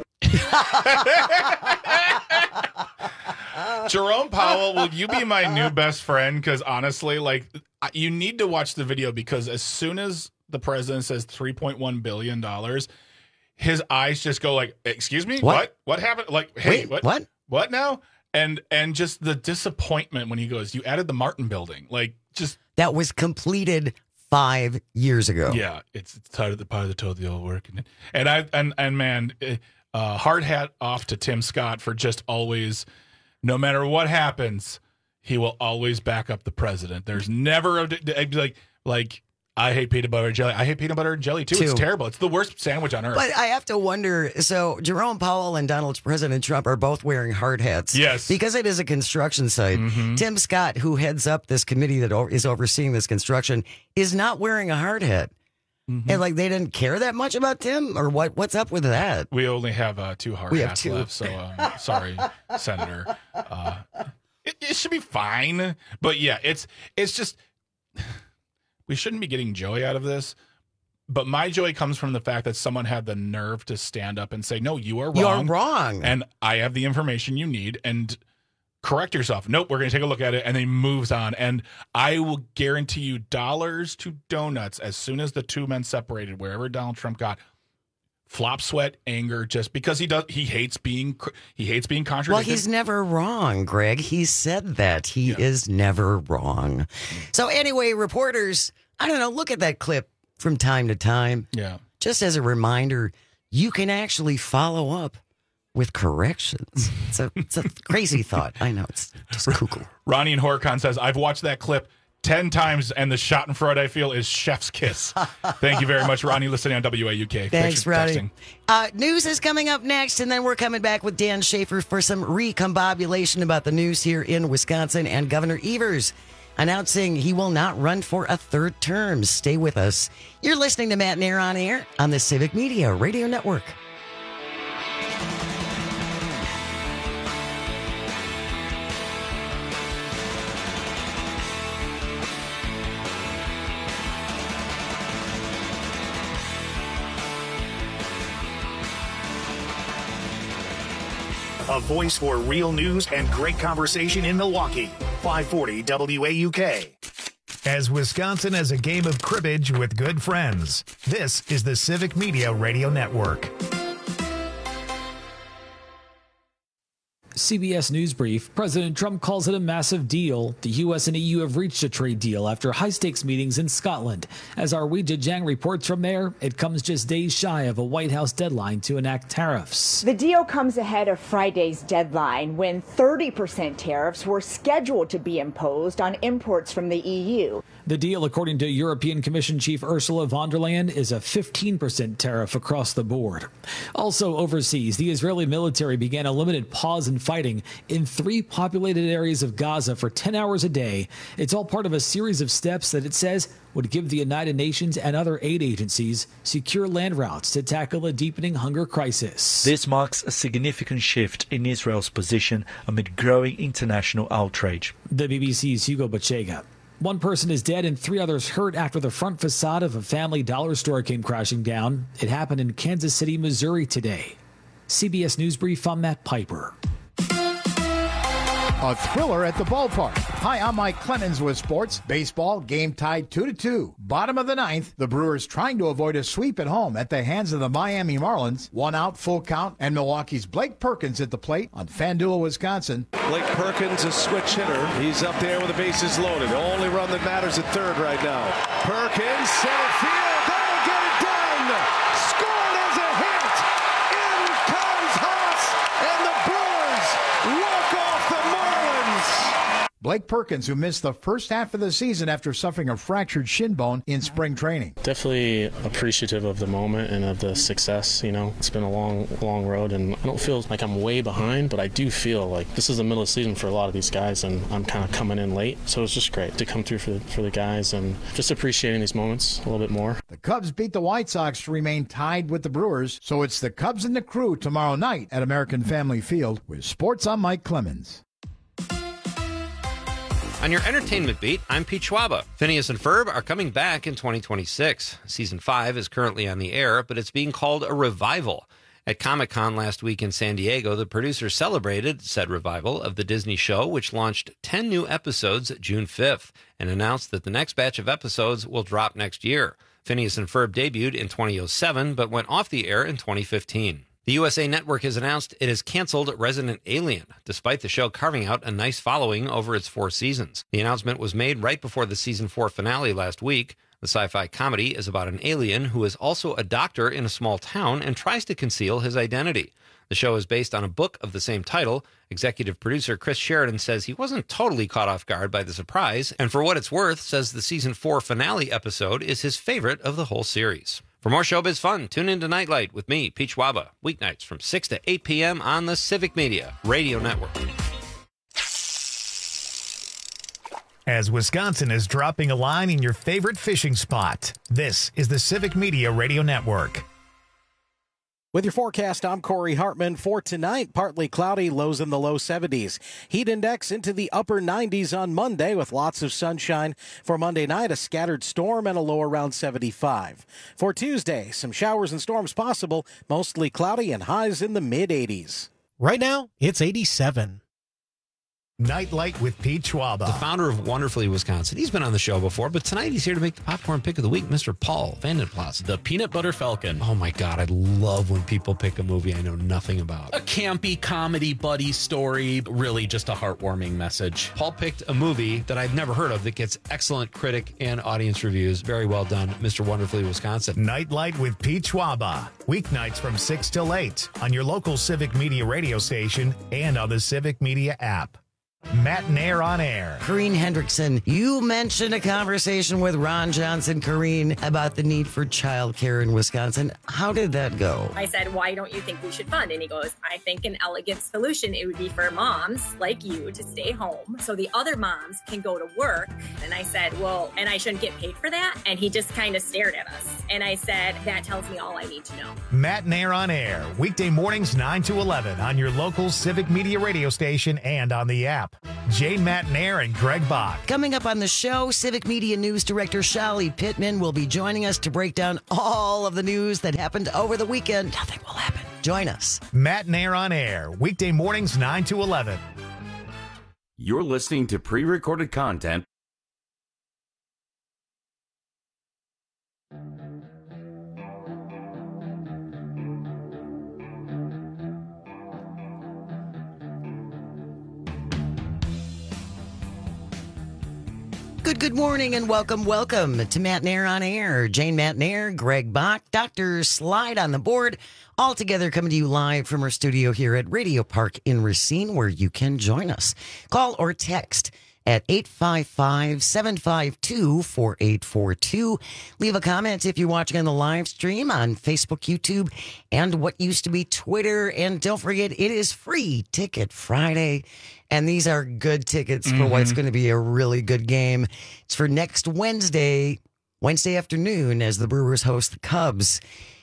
[SPEAKER 21] Jerome Powell, will you be my new best friend? Because honestly, like, you need to watch the video because as soon as the president says three point one billion dollars, his eyes just go like, excuse me?
[SPEAKER 18] What?
[SPEAKER 21] What, what happened? Like, hey,
[SPEAKER 18] Wait,
[SPEAKER 21] what?
[SPEAKER 18] what?
[SPEAKER 21] What now? And and just the disappointment when he goes, you added the Martin building. Like, just.
[SPEAKER 18] That was completed five years ago.
[SPEAKER 21] Yeah, it's, it's part of the part of the total work. And, and I and and man, uh, hard hat off to Tim Scott for just always, no matter what happens, he will always back up the president. There's never a, like like I hate peanut butter and jelly. I hate peanut butter and jelly too.
[SPEAKER 18] Too.
[SPEAKER 21] It's terrible. It's the worst sandwich on earth.
[SPEAKER 18] But I have to wonder, so Jerome Powell and Donald President Trump are both wearing hard hats.
[SPEAKER 21] Yes.
[SPEAKER 18] Because it is a construction site.
[SPEAKER 21] Mm-hmm.
[SPEAKER 18] Tim Scott, who heads up this committee that o- is overseeing this construction, is not wearing a hard hat.
[SPEAKER 21] Mm-hmm.
[SPEAKER 18] And like they didn't care that much about Tim? Or what? What's up with that?
[SPEAKER 21] We only have uh, two hard
[SPEAKER 18] We have
[SPEAKER 21] hats
[SPEAKER 18] two.
[SPEAKER 21] left, so um, sorry, Senator. Uh, it, it should be fine, but yeah, it's it's just we shouldn't be getting joy out of this. But my joy comes from the fact that someone had the nerve to stand up and say, "No, you are wrong.
[SPEAKER 18] You're wrong.
[SPEAKER 21] And I have the information you need." And correct yourself. Nope, we're going to take a look at it. And then he moves on. And I will guarantee you dollars to donuts as soon as the two men separated, wherever Donald Trump got. Flop, sweat, anger, just because he does. He hates being. He hates being
[SPEAKER 18] Well,
[SPEAKER 21] contradicted.
[SPEAKER 18] he's never wrong, Greg. He said that. He yeah. is never wrong. So anyway, reporters, I don't know, look at that clip from time to time.
[SPEAKER 21] Yeah.
[SPEAKER 18] Just as a reminder, you can actually follow up with corrections. It's a, it's a crazy thought. I know. It's just cuckoo.
[SPEAKER 21] Ronnie in Horicon says, I've watched that clip ten times, and the schadenfreude I feel is chef's kiss. Thank you very much, Ronnie, listening on W A U K.
[SPEAKER 18] Thanks, Ronnie. Uh, news is coming up next, and then we're coming back with Dan Schaefer for some recombobulation about the news here in Wisconsin, and Governor Evers announcing he will not run for a third term. Stay with us. You're listening to Matt Nair on Air on the Civic Media Radio Network.
[SPEAKER 1] a voice for real news and great conversation in Milwaukee. five forty W A U K. As Wisconsin has a game of cribbage with good friends, this is the Civic Media Radio Network.
[SPEAKER 2] C B S News Brief. President Trump calls it a massive deal. The U S and E U have reached a trade deal after high-stakes meetings in Scotland. As our Weijia Jiang reports from there, it comes just days shy of a White House deadline to enact tariffs.
[SPEAKER 3] The deal comes ahead of Friday's deadline when thirty percent tariffs were scheduled to be imposed on imports from the E U.
[SPEAKER 2] The deal, according to European Commission Chief Ursula von der Leyen, is a fifteen percent tariff across the board. Also overseas, the Israeli military began a limited pause in fighting in three populated areas of Gaza for ten hours a day. It's all part of a series of steps that it says would give the United Nations and other aid agencies secure land routes to tackle a deepening hunger crisis.
[SPEAKER 8] This marks a significant shift in Israel's position amid growing international outrage.
[SPEAKER 2] The B B C's Hugo Bachega. One person is dead and three others hurt after the front facade of a Family Dollar store came crashing down. It happened in Kansas City, Missouri today. C B S News Brief, I'm Matt Piper.
[SPEAKER 9] A thriller at the ballpark. Hi, I'm Mike Clemens with sports. Baseball, game tied two to two. Bottom of the ninth, the Brewers trying to avoid a sweep at home at the hands of the Miami Marlins. One out, full count, and Milwaukee's Blake Perkins at the plate on FanDuel, Wisconsin.
[SPEAKER 10] Blake Perkins, a switch hitter. He's up there with the bases loaded. The only run that matters at third right now. Perkins, center field. That'll get it done. Scored as a hit. In comes Haas, and the Brewers walk off the Marlins.
[SPEAKER 9] Blake Perkins, who missed the first half of the season after suffering a fractured shin bone in spring training.
[SPEAKER 25] Definitely appreciative of the moment and of the success. You know, it's been a long, long road, and I don't feel like I'm way behind, but I do feel like this is the middle of the season for a lot of these guys, and I'm kind of coming in late. So it's just great to come through for the, for the guys and just appreciating these moments a little bit more.
[SPEAKER 9] The Cubs beat the White Sox to remain tied with the Brewers, so it's the Cubs and the Crew tomorrow night at American Family Field. With sports, I'm Mike Clemens.
[SPEAKER 26] On your entertainment beat, I'm Pete Schwaba. Phineas and Ferb are coming back in twenty twenty-six. Season five is currently on the air, but it's being called a revival. At Comic-Con last week in San Diego, the producers celebrated said revival of the Disney show, which launched ten new episodes June fifth, and announced that the next batch of episodes will drop next year. Phineas and Ferb debuted in two thousand seven, but went off the air in twenty fifteen. The U S A Network has announced it has canceled Resident Alien, despite the show carving out a nice following over its four seasons. The announcement was made right before the season four finale last week. The sci-fi comedy is about an alien who is also a doctor in a small town and tries to conceal his identity. The show is based on a book of the same title. Executive producer Chris Sheridan says he wasn't totally caught off guard by the surprise, and for what it's worth, says the season four finale episode is his favorite of the whole series. For more showbiz fun, tune in to Nightlight with me, Pete Schwaba, weeknights from six to eight p.m. on the Civic Media Radio Network.
[SPEAKER 1] As Wisconsin is dropping a line in your favorite fishing spot, this is the Civic Media Radio Network.
[SPEAKER 12] With your forecast, I'm Corey Hartman. For tonight, partly cloudy, lows in the low seventies. Heat index into the upper nineties on Monday with lots of sunshine. For Monday night, a scattered storm and a low around seventy-five. For Tuesday, some showers and storms possible, mostly cloudy and highs in the mid eighties.
[SPEAKER 13] Right now, it's eighty-seven.
[SPEAKER 1] Nightlight with Pete Schwaba,
[SPEAKER 26] the founder of Wonderfully Wisconsin. He's been on the show before, but tonight he's here to make the popcorn pick of the week, Mister Paul Vandenplas.
[SPEAKER 27] The Peanut Butter Falcon.
[SPEAKER 26] Oh my God, I love when people pick a movie I know nothing about.
[SPEAKER 27] A campy comedy buddy story, really just a heartwarming message.
[SPEAKER 26] Paul picked a movie that I've never heard of that gets excellent critic and audience reviews. Very well done, Mister Wonderfully Wisconsin.
[SPEAKER 1] Nightlight with Pete Schwaba, weeknights from six till eight on your local Civic Media radio station and on the Civic Media app. Matt Nair on air.
[SPEAKER 18] Corrine Hendrickson, you mentioned a conversation with Ron Johnson, Corrine, about the need for childcare in Wisconsin. How did that go?
[SPEAKER 19] I said, why don't you think we should fund? And he goes, I think an elegant solution, it would be for moms like you to stay home so the other moms can go to work. And I said, well, and I shouldn't get paid for that? And he just kind of stared at us. And I said, that tells me all I need to know.
[SPEAKER 1] Matt Nair on air, weekday mornings nine to eleven on your local Civic Media radio station and on the app. Jane Matt Nair and Greg Bach.
[SPEAKER 18] Coming up on the show, Civic Media News Director Shali Pittman will be joining us to break down all of the news that happened over the weekend. Nothing will happen Join us.
[SPEAKER 1] Matt and Air on Air, weekday mornings nine to eleven.
[SPEAKER 20] You're listening to pre-recorded content.
[SPEAKER 18] Good, good morning and welcome, welcome to Matt and Air on Air. Jane Matt and Air, Greg Bach, Doctor Slide on the board, all together coming to you live from our studio here at Radio Park in Racine, where you can join us. Call or text at eight five five, seven five two, four eight four two. Leave a comment if you're watching on the live stream on Facebook, YouTube, and what used to be Twitter. And don't forget, it is Free Ticket Friday. And these are good tickets for mm-hmm. what's going to be a really good game. It's for next Wednesday, Wednesday afternoon, as the Brewers host the Cubs.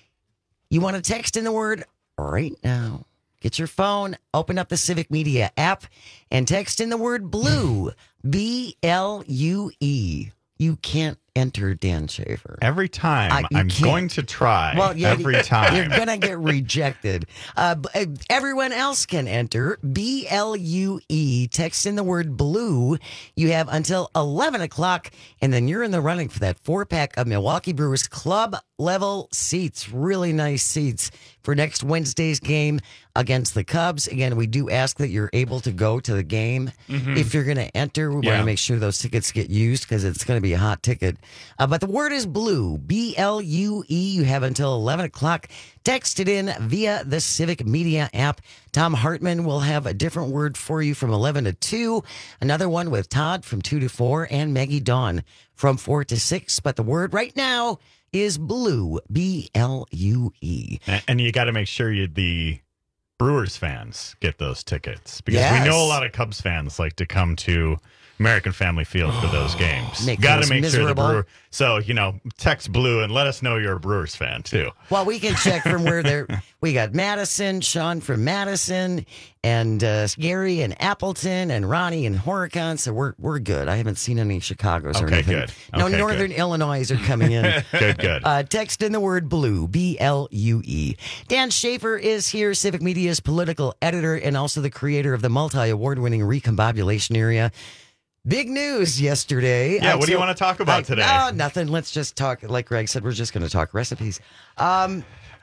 [SPEAKER 18] You want to text in the word right now. Get your phone, open up the Civic Media app, and text in the word blue, B L U E. You can't enter Dan Schaefer.
[SPEAKER 4] Every time.
[SPEAKER 18] I,
[SPEAKER 4] I'm
[SPEAKER 18] can't.
[SPEAKER 4] going to try.
[SPEAKER 18] Well, yeah,
[SPEAKER 4] every time.
[SPEAKER 18] You're going to get rejected. Uh, everyone else can enter. B L U E. Text in the word blue. You have until eleven o'clock, and then you're in the running for that four-pack of Milwaukee Brewers club level seats. Really nice seats for next Wednesday's game against the Cubs. Again, we do ask that you're able to go to the game. Mm-hmm. If you're going to enter, we yeah. want to make sure those tickets get used because it's going to be a hot ticket. Uh, but the word is blue, B L U E. You have until eleven o'clock. Text it in via the Civic Media app. Tom Hartman will have a different word for you from eleven to two. Another one with Todd from two to four and Maggie Dawn from four to six. But the word right now is blue, B L U E.
[SPEAKER 4] And, and you got to make sure you the Brewers fans get those tickets because
[SPEAKER 18] yes.
[SPEAKER 4] we know a lot of Cubs fans like to come to American Family Field for those games.
[SPEAKER 18] Got
[SPEAKER 4] to make
[SPEAKER 18] miserable.
[SPEAKER 4] sure the Brewer. So, you know, text blue and let us know you're a Brewers fan, too.
[SPEAKER 18] Well, we can check from where they're. We got Madison, Sean from Madison, and uh, Gary and Appleton, and Ronnie and Horicon. So we're we're good. I haven't seen any Chicago's
[SPEAKER 4] okay,
[SPEAKER 18] or anything.
[SPEAKER 4] Good.
[SPEAKER 18] No,
[SPEAKER 4] okay,
[SPEAKER 18] Northern
[SPEAKER 4] good.
[SPEAKER 18] Illinois are coming in.
[SPEAKER 4] good, good.
[SPEAKER 18] Uh, text in the word blue, B L U E. Dan Schaefer is here, Civic Media's political editor and also the creator of the multi-award-winning Recombobulation Area. Big news yesterday.
[SPEAKER 4] Yeah,
[SPEAKER 18] I
[SPEAKER 4] what do you
[SPEAKER 18] told,
[SPEAKER 4] want to talk about
[SPEAKER 18] I,
[SPEAKER 4] today?
[SPEAKER 18] Oh, nothing. Let's just talk. Like Greg said, we're just going to talk recipes. Um,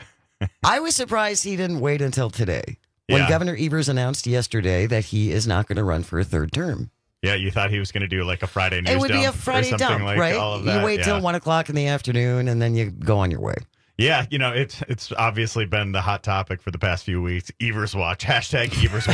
[SPEAKER 18] I was surprised he didn't wait until today when
[SPEAKER 4] yeah.
[SPEAKER 18] Governor Evers announced yesterday that he is not going to run for a third term.
[SPEAKER 4] Yeah, you thought he was going to do like a Friday news
[SPEAKER 18] It would
[SPEAKER 4] dump
[SPEAKER 18] be a Friday
[SPEAKER 4] or something
[SPEAKER 18] dump,
[SPEAKER 4] like
[SPEAKER 18] right?
[SPEAKER 4] all of that.
[SPEAKER 18] You wait
[SPEAKER 4] yeah.
[SPEAKER 18] till one o'clock in the afternoon and then you go on your way.
[SPEAKER 4] Yeah, you know, it's it's obviously been the hot topic for the past few weeks. Evers Watch, hashtag Evers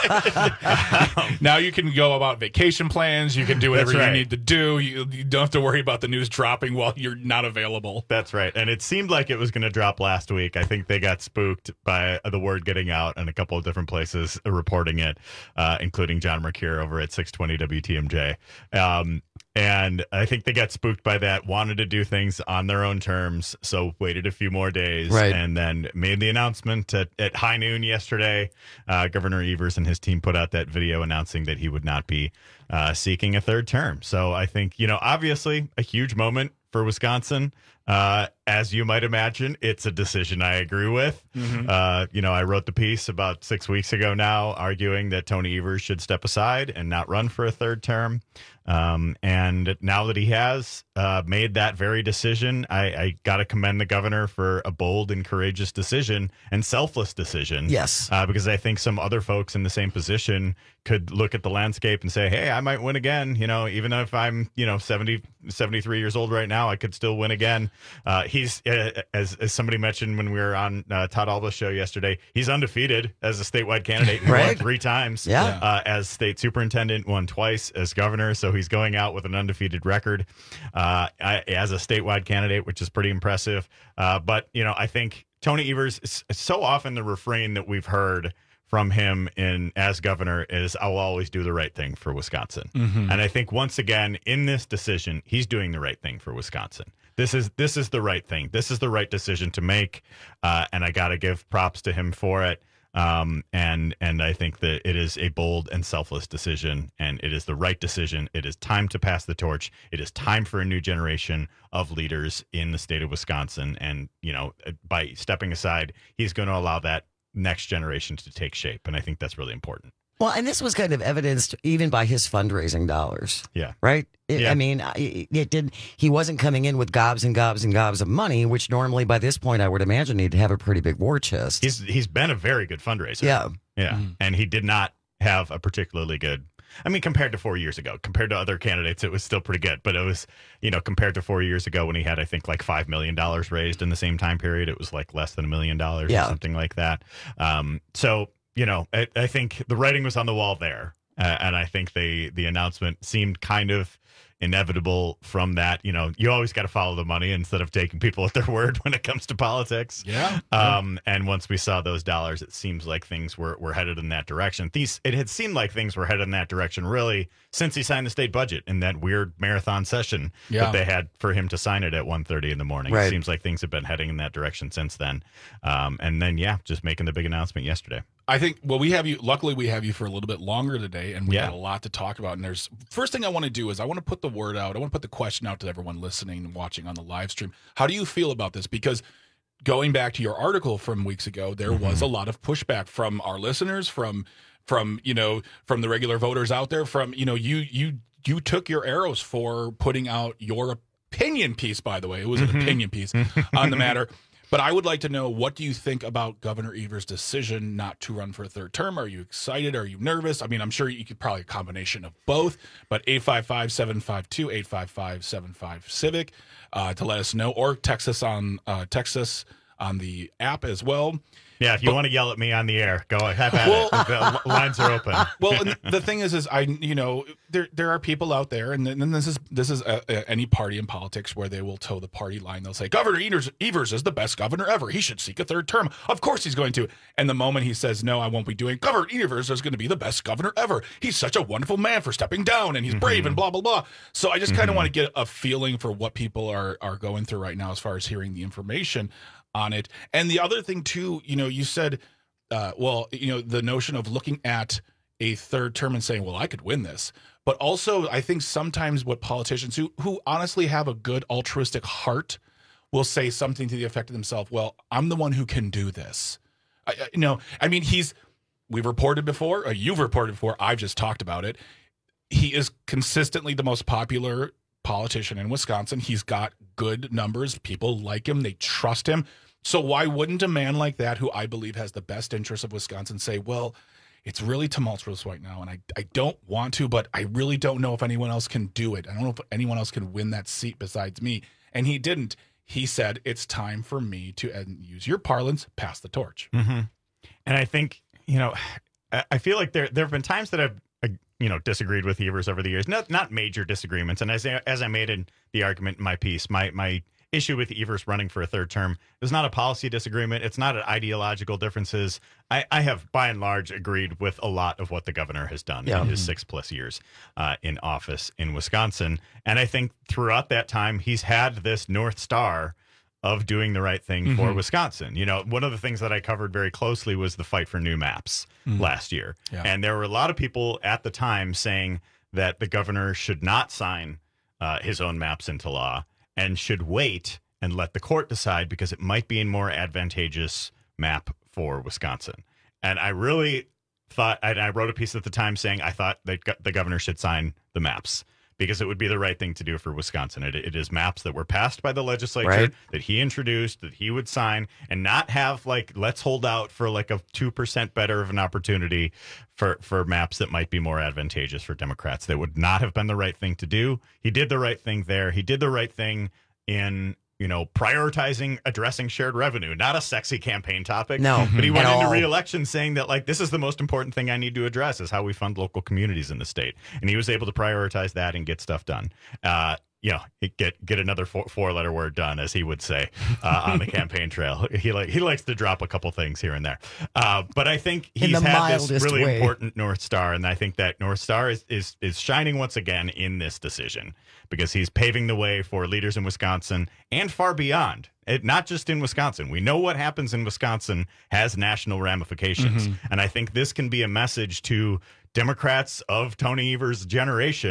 [SPEAKER 4] Watch.
[SPEAKER 21] um, now you can go about vacation plans. You can do whatever
[SPEAKER 4] right.
[SPEAKER 21] you need to do. You, you don't have to worry about the news dropping while you're not available.
[SPEAKER 4] That's right. And it seemed like it was going to drop last week. I think they got spooked by the word getting out and a couple of different places reporting it, uh, including John Mercure over at six twenty W T M J. Um, and I think they got spooked by that, wanted to do things on their own terms, so waited a few more days,
[SPEAKER 18] right.
[SPEAKER 4] and then made the announcement at, at high noon yesterday. Uh, Governor Evers and his team put out that video announcing that he would not be uh, seeking a third term. So I think, you know, obviously a huge moment for Wisconsin. Uh, as you might imagine, it's a decision I agree with. Mm-hmm. Uh, you know, I wrote the piece about six weeks ago now arguing that Tony Evers should step aside and not run for a third term. Um, and now that he has uh, made that very decision, I, I got to commend the governor for a bold and courageous decision and selfless decision.
[SPEAKER 18] Yes.
[SPEAKER 4] Uh, because I think some other folks in the same position could look at the landscape and say, hey, I might win again. You know, even if I'm, you know, seventy, seventy-three years old right now, I could still win again. Uh, he's, uh, as, as somebody mentioned when we were on uh, Todd Alba's show yesterday, he's undefeated as a statewide candidate. He
[SPEAKER 18] right.
[SPEAKER 4] won three times
[SPEAKER 18] yeah.
[SPEAKER 4] uh, as state superintendent, won twice as governor. So he's going out with an undefeated record uh, as a statewide candidate, which is pretty impressive. Uh, but, you know, I think Tony Evers, is so often the refrain that we've heard from him in as governor is, I'll always do the right thing for Wisconsin. Mm-hmm. And I think once again, in this decision, he's doing the right thing for Wisconsin. This is this is the right thing. This is the right decision to make. Uh, and I got to give props to him for it. Um, and and I think that it is a bold and selfless decision, and it is the right decision. It is time to pass the torch. It is time for a new generation of leaders in the state of Wisconsin. And, you know, by stepping aside, he's going to allow that next generation to take shape. And I think that's really important.
[SPEAKER 18] Well, and this was kind of evidenced even by his fundraising dollars.
[SPEAKER 4] Yeah.
[SPEAKER 18] Right? It,
[SPEAKER 4] Yeah.
[SPEAKER 18] I mean, it, it did. He wasn't coming in with gobs and gobs and gobs of money, which normally by this point I would imagine he'd have a pretty big war chest.
[SPEAKER 4] He's he's been a very good fundraiser.
[SPEAKER 18] Yeah.
[SPEAKER 4] Yeah.
[SPEAKER 21] Mm-hmm.
[SPEAKER 4] And he did not have a particularly good, I mean, compared to four years ago, compared to other candidates, it was still pretty good. But it was, you know, compared to four years ago when he had, I think, like five million dollars raised in the same time period, it was like less than a million dollars
[SPEAKER 18] Yeah.
[SPEAKER 4] or something like that. Um, so, you know, I, I think the writing was on the wall there. Uh, and I think they the announcement seemed kind of inevitable from that. You know, you always got to follow the money instead of taking people at their word when it comes to politics.
[SPEAKER 21] Yeah.
[SPEAKER 4] Um, and once we saw those dollars, it seems like things were, were headed in that direction. These it had seemed like things were headed in that direction really since he signed the state budget in that weird marathon session
[SPEAKER 21] Yeah.
[SPEAKER 4] that they had for him to sign it at one thirty in the morning.
[SPEAKER 18] Right.
[SPEAKER 4] It seems like things have been heading in that direction since then. Um, and then yeah, just making the big announcement yesterday.
[SPEAKER 21] I think, well, we have you, luckily we have you for a little bit longer today, and we
[SPEAKER 4] Yeah.
[SPEAKER 21] got a lot to talk about. And there's, first thing I want to do is I want to put the word out. I want to put the question out to everyone listening and watching on the live stream. How do you feel about this? Because going back to your article from weeks ago, there
[SPEAKER 4] Mm-hmm.
[SPEAKER 21] was a lot of pushback from our listeners, from, from, you know, from the regular voters out there, from, you know, you, you, you took your arrows for putting out your opinion piece, by the way. It was an
[SPEAKER 4] Mhm.
[SPEAKER 21] opinion piece on the matter. But I would like to know, what do you think about Governor Evers' decision not to run for a third term? Are you excited? Are you nervous? I mean, I'm sure you could probably a combination of both. But eight five five, seven five two, eight five five, seven five civic uh, to let us know, or text us on uh, text us on the app as well.
[SPEAKER 4] Yeah, if you
[SPEAKER 21] But-
[SPEAKER 4] want to yell at me on the air, go ahead. Have at
[SPEAKER 21] Well-
[SPEAKER 4] it. The lines are open.
[SPEAKER 21] Well, and the thing is, is I, you know, there there are people out there, and then this is this is a, a, any party in politics where they will toe the party line. They'll say Governor Evers, Evers is the best governor ever. He should seek a third term. Of course, he's going to. And the moment he says no, I won't be doing. Governor Evers is going to be the best governor ever. He's such a wonderful man for stepping down, and he's brave, and blah blah blah. So I just kind of
[SPEAKER 4] Mhm.
[SPEAKER 21] want to get a feeling for what people are are going through right now as far as hearing the information on it. And the other thing too, you know, you said. Uh, well, you know, the notion of looking at a third term and saying, well, I could win this. But also, I think sometimes what politicians who, who honestly have a good altruistic heart will say something to the effect of themselves, well, I'm the one who can do this. I, I, you know, I mean, he's, we've reported before, uh, you've reported before, I've just talked about it. He is consistently the most popular politician in Wisconsin. He's got good numbers. People like him. They trust him. So why wouldn't a man like that, who I believe has the best interests of Wisconsin, say, well, it's really tumultuous right now, and I, I don't want to, but I really don't know if anyone else can do it. I don't know if anyone else can win that seat besides me. And he didn't. He said, it's time for me to, and use your parlance, pass the torch.
[SPEAKER 4] Mm-hmm. And I think, you know, I I feel like there there have been times that I've, uh, you know, disagreed with Evers over the years. Not not major disagreements. And as I, as I made in the argument in my piece, my my issue with Evers running for a third term is not a policy disagreement. It's not an ideological differences. I, I have, by and large, agreed with a lot of what the governor has done
[SPEAKER 18] Yeah.
[SPEAKER 4] in his six plus years uh, in office in Wisconsin. And I think throughout that time, he's had this North Star of doing the right thing for
[SPEAKER 21] Mhm.
[SPEAKER 4] Wisconsin. You know, one of the things that I covered very closely was the fight for new maps
[SPEAKER 21] Mhm.
[SPEAKER 4] last year.
[SPEAKER 21] Yeah.
[SPEAKER 4] And there were a lot of people at the time saying that the governor should not sign uh, his own maps into law and should wait and let the court decide because it might be a more advantageous map for Wisconsin. And I really thought, and I wrote a piece at the time saying I thought that go- the governor should sign the maps because it would be the right thing to do for Wisconsin. It, it is maps that were passed by the legislature,
[SPEAKER 18] Right.
[SPEAKER 4] that he introduced, that he would sign, and not have like, let's hold out for like a two percent better of an opportunity for, for maps that might be more advantageous for Democrats. That would not have been the right thing to do. He did the right thing there. He did the right thing in, you know, prioritizing addressing shared revenue, not a sexy campaign topic.
[SPEAKER 18] No,
[SPEAKER 4] But he went
[SPEAKER 18] at
[SPEAKER 4] into
[SPEAKER 18] all.
[SPEAKER 4] re-election saying that, like, this is the most important thing I need to address is how we fund local communities in the state. And he was able to prioritize that and get stuff done. Uh, you know, get get another four, four letter word done, as he would say uh, on the campaign trail. He like he likes to drop a couple things here and there. Uh, but I think
[SPEAKER 18] In
[SPEAKER 4] he's
[SPEAKER 18] the
[SPEAKER 4] had this
[SPEAKER 18] mildest
[SPEAKER 4] really
[SPEAKER 18] way.
[SPEAKER 4] important North Star, and I think that North Star is, is is shining once again in this decision because he's paving the way for leaders in Wisconsin and far beyond. It, not just in Wisconsin. We know what happens in Wisconsin has national ramifications.
[SPEAKER 21] Mhm.
[SPEAKER 4] And I think this can be a message to Democrats of Tony Evers' generation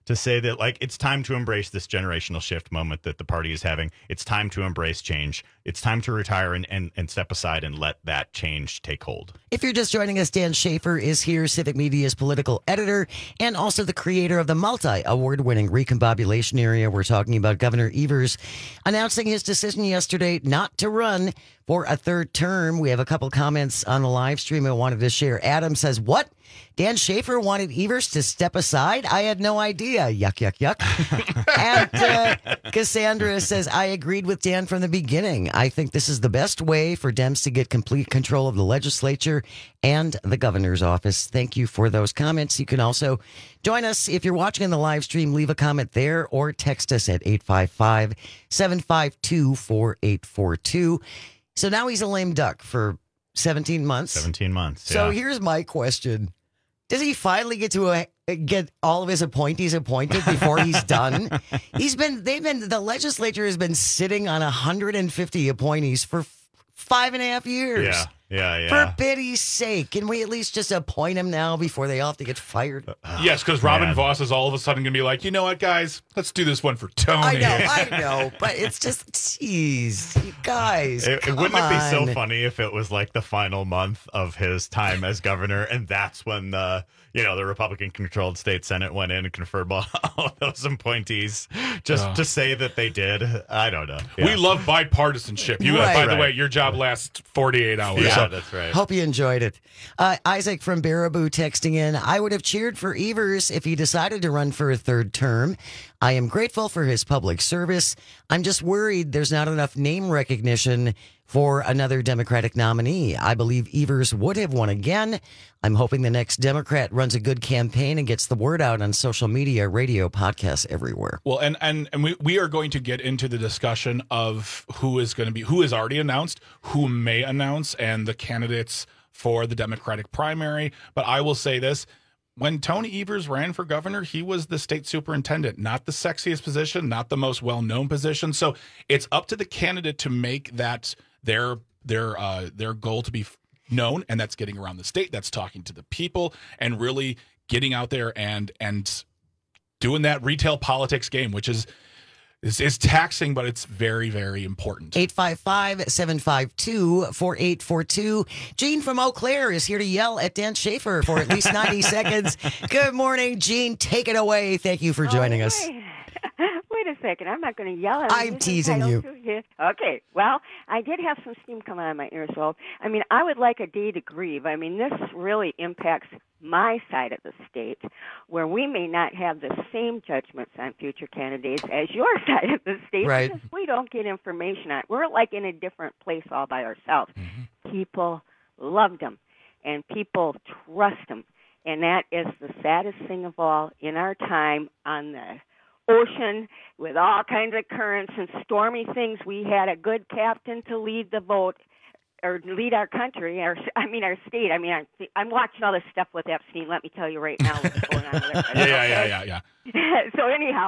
[SPEAKER 4] to say that, like, it's time to embrace this generational shift moment that the party is having. It's time to embrace change. It's time to retire and, and, and step aside and let that change take hold.
[SPEAKER 18] If you're just joining us, Dan Schaefer is here, Civic Media's political editor and also the creator of the multi-award-winning Recombobulation Area. We're talking about Governor Evers announcing his decision yesterday not to run for a third term. We have a couple comments on the live stream I wanted to share. Adam says, what? Dan Schaefer wanted Evers to step aside? I had no idea. Yuck, yuck, yuck. And uh, Cassandra says, I agreed with Dan from the beginning. I think this is the best way for Dems to get complete control of the legislature and the governor's office. Thank you for those comments. You can also join us if you're watching in the live stream. Leave a comment there or text us at eight five five, seven five two, four eight four two. So now he's a lame duck for seventeen months.
[SPEAKER 4] seventeen months.
[SPEAKER 18] So
[SPEAKER 4] yeah.
[SPEAKER 18] here's my question. Does he finally get to a, get all of his appointees appointed before he's done? He's been, they've been, the legislature has been sitting on one hundred fifty appointees for f- five and a half years.
[SPEAKER 4] Yeah, yeah, yeah.
[SPEAKER 18] For pity's sake, can we at least just appoint him now before they all have to get fired?
[SPEAKER 21] Yes, because Robin
[SPEAKER 4] Man.
[SPEAKER 21] Voss is all of a sudden going to be like, you know what, guys? Let's do this one for Tony.
[SPEAKER 18] I know, I know, but it's just, jeez, you guys,
[SPEAKER 4] It, it
[SPEAKER 18] come
[SPEAKER 4] wouldn't it be so
[SPEAKER 18] on.
[SPEAKER 4] funny if it was like the final month of his time as governor, and that's when the you know the Republican-controlled state Senate went in and conferred all of those appointees just
[SPEAKER 21] Yeah.
[SPEAKER 4] to say that they did. I don't know.
[SPEAKER 21] We
[SPEAKER 4] Yeah.
[SPEAKER 21] love bipartisanship. You,
[SPEAKER 18] Right.
[SPEAKER 21] by the
[SPEAKER 4] Right.
[SPEAKER 21] way, your job lasts forty-eight hours.
[SPEAKER 4] Yeah,
[SPEAKER 21] So-
[SPEAKER 4] that's right.
[SPEAKER 18] Hope you enjoyed it. Uh, Isaac from Baraboo texting in, I would have cheered for Evers if he decided to run for a third term. I am grateful for his public service. I'm just worried there's not enough name recognition for another Democratic nominee. I believe Evers would have won again. I'm hoping the next Democrat runs a good campaign and gets the word out on social media, radio, podcasts, everywhere.
[SPEAKER 21] Well, and and, and we, we are going to get into the discussion of who is going to be, who is already announced, who may announce, and the candidates for the Democratic primary. But I will say this. When Tony Evers ran for governor, he was the state superintendent, not the sexiest position, not the most well-known position. So it's up to the candidate to make that their their uh, their goal to be known, and that's getting around the state, that's talking to the people, and really getting out there and and doing that retail politics game, which is is, is taxing, but it's very, very important.
[SPEAKER 18] eight five five, seven five two, four eight four two. Gene from Eau Claire is here to yell at Dan Schaefer for at least ninety seconds. Good morning, Gene. Take it away. Thank you for joining
[SPEAKER 11] Oh,
[SPEAKER 18] us.
[SPEAKER 11] wait. Wait a second. I'm not going to yell at him.
[SPEAKER 18] I'm
[SPEAKER 11] He's
[SPEAKER 18] teasing
[SPEAKER 11] entitled
[SPEAKER 18] you.
[SPEAKER 11] to his- Okay. Well, I did have some steam come out of my ears, so I mean, I would like a day to grieve. I mean, this really impacts my side of the state, where we may not have the same judgments on future candidates as your side of the state,
[SPEAKER 18] Right.
[SPEAKER 11] because we don't get information on it. We're like in a different place all by ourselves. People loved him, and people trust him, and that is the saddest thing of all in our time on the ocean with all kinds of currents and stormy things. We had a good captain to lead the vote, or lead our country, or I mean our state. I mean, I'm, I'm watching all this stuff with Epstein. Let me tell you right now what's going on with Epstein.
[SPEAKER 21] Yeah, yeah, yeah, yeah, yeah.
[SPEAKER 11] So anyhow,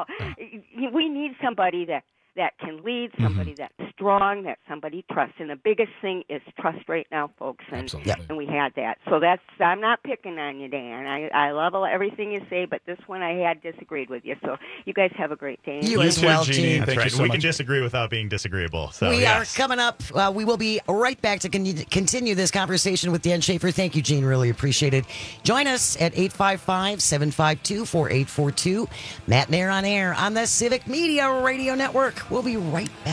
[SPEAKER 11] we need somebody that that can lead, somebody
[SPEAKER 21] Mm-hmm.
[SPEAKER 11] that's strong, that somebody trusts. And the biggest thing is trust right now, folks. And
[SPEAKER 21] Absolutely.
[SPEAKER 11] and we had that. So that's I'm not picking on you, Dan. I I love everything you say, but this one I had disagreed with you. So you guys have a great day.
[SPEAKER 18] You as well, Gene.
[SPEAKER 4] That's
[SPEAKER 21] Thank
[SPEAKER 4] right.
[SPEAKER 21] you so
[SPEAKER 4] we
[SPEAKER 21] much.
[SPEAKER 4] can disagree without being disagreeable. So
[SPEAKER 18] we
[SPEAKER 4] yes.
[SPEAKER 18] are coming up. Uh, we will be right back to con- continue this conversation with Dan Schaefer. Thank you, Gene. Really appreciate it. Join us at eight five five, seven five two, four eight four two. Matt Nair on air on the Civic Media Radio Network. We'll be right back.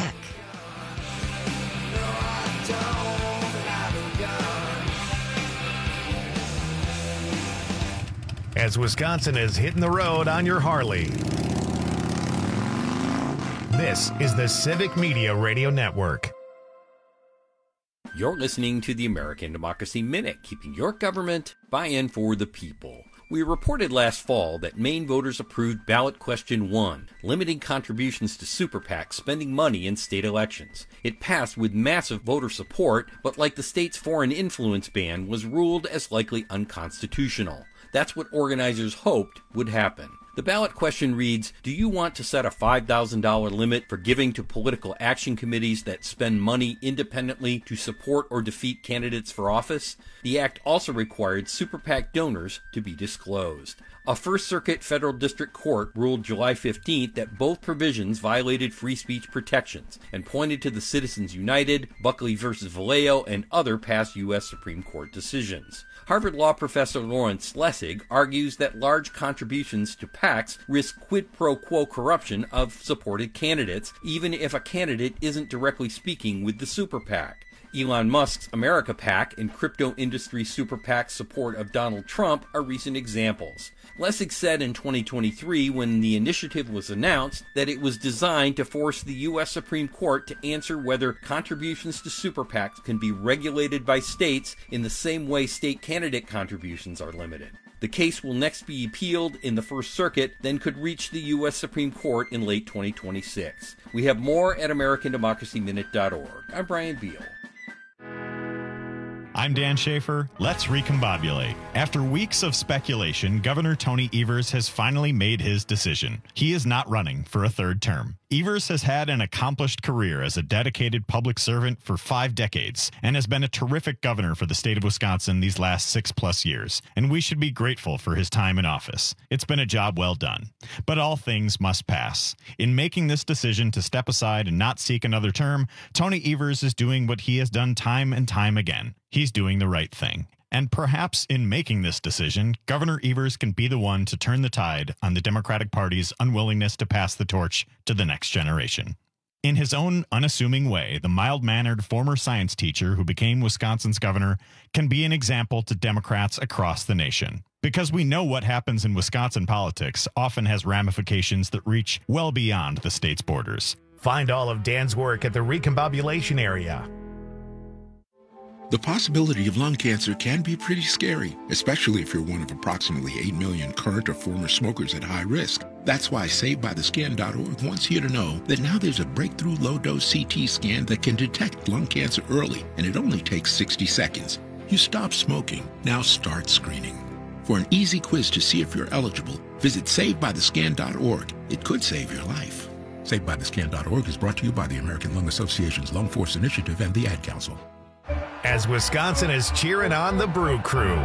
[SPEAKER 1] As Wisconsin is hitting the road on your Harley. This is the Civic Media Radio Network.
[SPEAKER 20] You're listening to the American Democracy Minute, keeping your government buy-in for the people. We reported last fall that Maine voters approved ballot question one, limiting contributions to super PACs spending money in state elections. It passed with massive voter support, but like the state's foreign influence ban, was ruled as likely unconstitutional. That's what organizers hoped would happen. The ballot question reads, do you want to set a five thousand dollars limit for giving to political action committees that spend money independently to support or defeat candidates for office? The act also required super PAC donors to be disclosed. A First Circuit Federal District Court ruled July fifteenth that both provisions violated free speech protections and pointed to the Citizens United, Buckley versus Vallejo, and other past U S Supreme Court decisions. Harvard Law professor Lawrence Lessig argues that large contributions to PACs risk quid pro quo corruption of supported candidates, even if a candidate isn't directly speaking with the super PAC. Elon Musk's America PAC and crypto industry super PAC's support of Donald Trump are recent examples. Lessig said in twenty twenty-three, when the initiative was announced, that it was designed to force the U S Supreme Court to answer whether contributions to super PACs can be regulated by states in the same way state candidate contributions are limited. The case will next be appealed in the First Circuit, then could reach the U S Supreme Court in late twenty twenty-six. We have more at American Democracy Minute dot org. I'm Brian Beal.
[SPEAKER 4] I'm Dan Schaefer. Let's recombobulate. After weeks of speculation, Governor Tony Evers has finally made his decision. He is not running for a third term. Evers has had an accomplished career as a dedicated public servant for five decades and has been a terrific governor for the state of Wisconsin these last six plus years, and we should be grateful for his time in office. It's been a job well done. But all things must pass. In making this decision to step aside and not seek another term, Tony Evers is doing what he has done time and time again. He's doing the right thing. And perhaps in making this decision, Governor Evers can be the one to turn the tide on the Democratic Party's unwillingness to pass the torch to the next generation. In his own unassuming way, the mild-mannered former science teacher who became Wisconsin's governor can be an example to Democrats across the nation. Because we know what happens in Wisconsin politics often has ramifications that reach well beyond the state's borders.
[SPEAKER 1] Find all of Dan's work at the Recombobulation Area.
[SPEAKER 14] The possibility of lung cancer can be pretty scary, especially if you're one of approximately eight million current or former smokers at high risk. That's why Saved By The Scan dot org wants you to know that now there's a breakthrough low-dose C T scan that can detect lung cancer early, and it only takes sixty seconds. You stop smoking, now start screening. For an easy quiz to see if you're eligible, visit Saved By The Scan dot org. It could save your life. Saved By The Scan dot org is brought to you by the American Lung Association's Lung Force Initiative and the Ad Council.
[SPEAKER 1] As Wisconsin is cheering on the Brew Crew.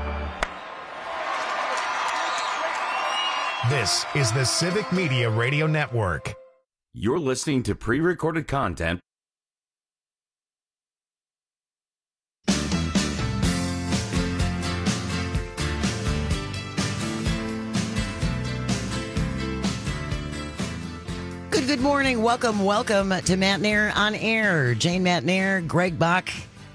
[SPEAKER 1] This is the Civic Media Radio Network.
[SPEAKER 15] You're listening to pre-recorded content.
[SPEAKER 18] Good, good morning. Welcome, welcome to Matt Nair on Air. Jane Matt Nair, Greg Bach.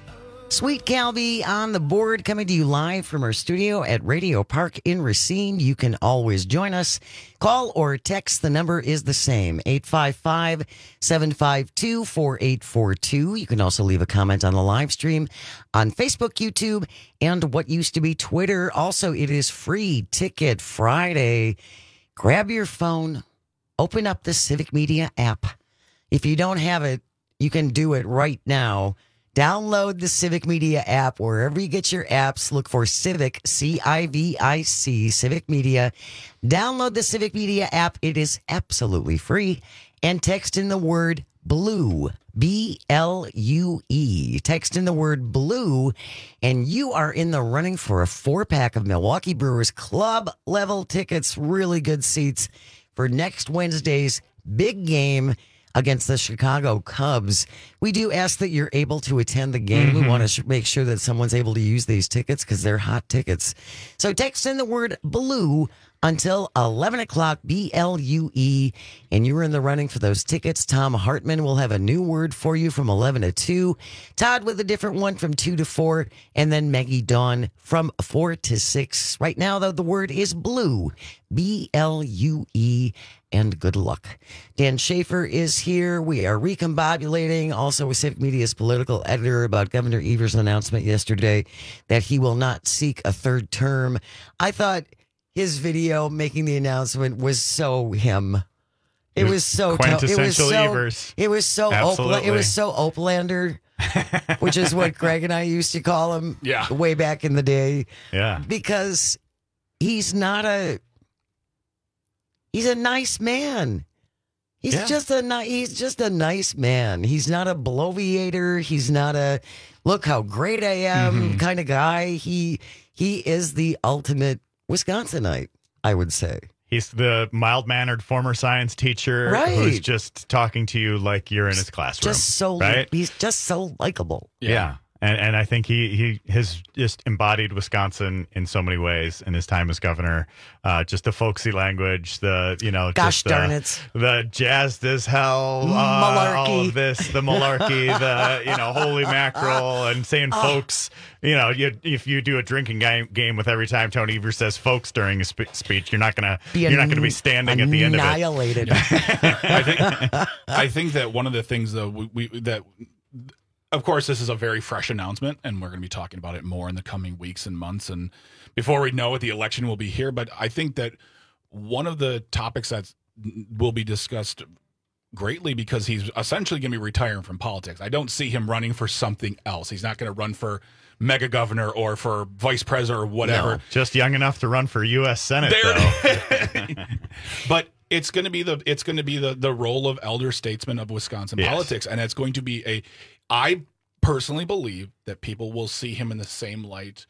[SPEAKER 18] Sweet Calby on the board, coming to you live from our studio at Radio Park in Racine. You can always join us. Call or text. The number is the same, eight five five, seven five two, four eight four two. You can also leave a comment on the live stream on Facebook, YouTube, and what used to be Twitter. Also, it is Free Ticket Friday. Grab your phone, open up the Civic Media app. If you don't have it, you can do it right now. Download the Civic Media app wherever you get your apps. Look for Civic, C I V I C, Civic Media. Download the Civic Media app. It is absolutely free. And text in the word BLUE, B L U E. Text in the word BLUE, and you are in the running for a four-pack of Milwaukee Brewers club-level tickets. Really good seats for next Wednesday's big game against the Chicago Cubs. We do ask that you're able to attend the game. Mm-hmm. We want to sh- make sure that someone's able to use these tickets because they're hot tickets. So text in the word BLUE until eleven o'clock, B L U E, and you're in the running for those tickets. Tom Hartman will have a new word for you from eleven to two. Todd with a different one from two to four, and then Maggie Dawn from four to six. Right now, though, the word is BLUE, B L U E, and good luck. Dan Schaefer is here. We are recombobulating, also with Civic Media's political editor, about Governor Evers' announcement yesterday that he will not seek a third term. I thought his video making the announcement was so him. It was so
[SPEAKER 4] quintessential
[SPEAKER 18] it was so,
[SPEAKER 4] Evers.
[SPEAKER 18] It was so
[SPEAKER 4] Absolutely.
[SPEAKER 18] Opla- it was so Oplander, which is what Greg and I used to call him
[SPEAKER 21] yeah.
[SPEAKER 18] way back in the day.
[SPEAKER 4] Yeah.
[SPEAKER 18] Because he's not a he's a nice man. He's
[SPEAKER 4] Yeah.
[SPEAKER 18] just a ni- he's just a nice man. He's not a bloviator. He's not a look how great I am
[SPEAKER 4] Mm-hmm.
[SPEAKER 18] kind of guy. He he is the ultimate Wisconsinite. I would say.
[SPEAKER 4] He's the mild-mannered former science teacher
[SPEAKER 18] Right.
[SPEAKER 4] who's just talking to you like you're in his classroom.
[SPEAKER 18] Just so
[SPEAKER 4] right?
[SPEAKER 18] he's just so likable.
[SPEAKER 4] Yeah. And and I think he, he has just embodied Wisconsin in so many ways in his time as governor. Uh, just the folksy language, the, you know,
[SPEAKER 18] Gosh
[SPEAKER 4] just
[SPEAKER 18] darn
[SPEAKER 4] the,
[SPEAKER 18] it.
[SPEAKER 4] the jazzed as hell, uh,
[SPEAKER 18] Malarkey.
[SPEAKER 4] all of this, the malarkey, the, you know, holy mackerel, and saying
[SPEAKER 18] Oh.
[SPEAKER 4] folks. You know, you, if you do a drinking game, game with every time Tony Evers says folks during a spe- speech, you're not gonna
[SPEAKER 18] Be
[SPEAKER 4] you're not gonna
[SPEAKER 18] an-
[SPEAKER 4] be standing at the end of it.
[SPEAKER 18] Annihilated.
[SPEAKER 21] I think I think that one of the things though we, we that of course this is a very fresh announcement and we're going to be talking about it more in the coming weeks and months, and before we know it the election will be here, but I think that one of the topics that will be discussed greatly because he's essentially going to be retiring from politics. I don't see him running for something else. He's not going to run for mega governor or for vice president or whatever.
[SPEAKER 4] No, just young enough to run for U S Senate
[SPEAKER 21] There-
[SPEAKER 4] though.
[SPEAKER 21] But it's going to be the it's going to be the the role of elder statesman of Wisconsin
[SPEAKER 4] Yes.
[SPEAKER 21] politics, and it's going to be a. I personally believe that people will see him in the same light.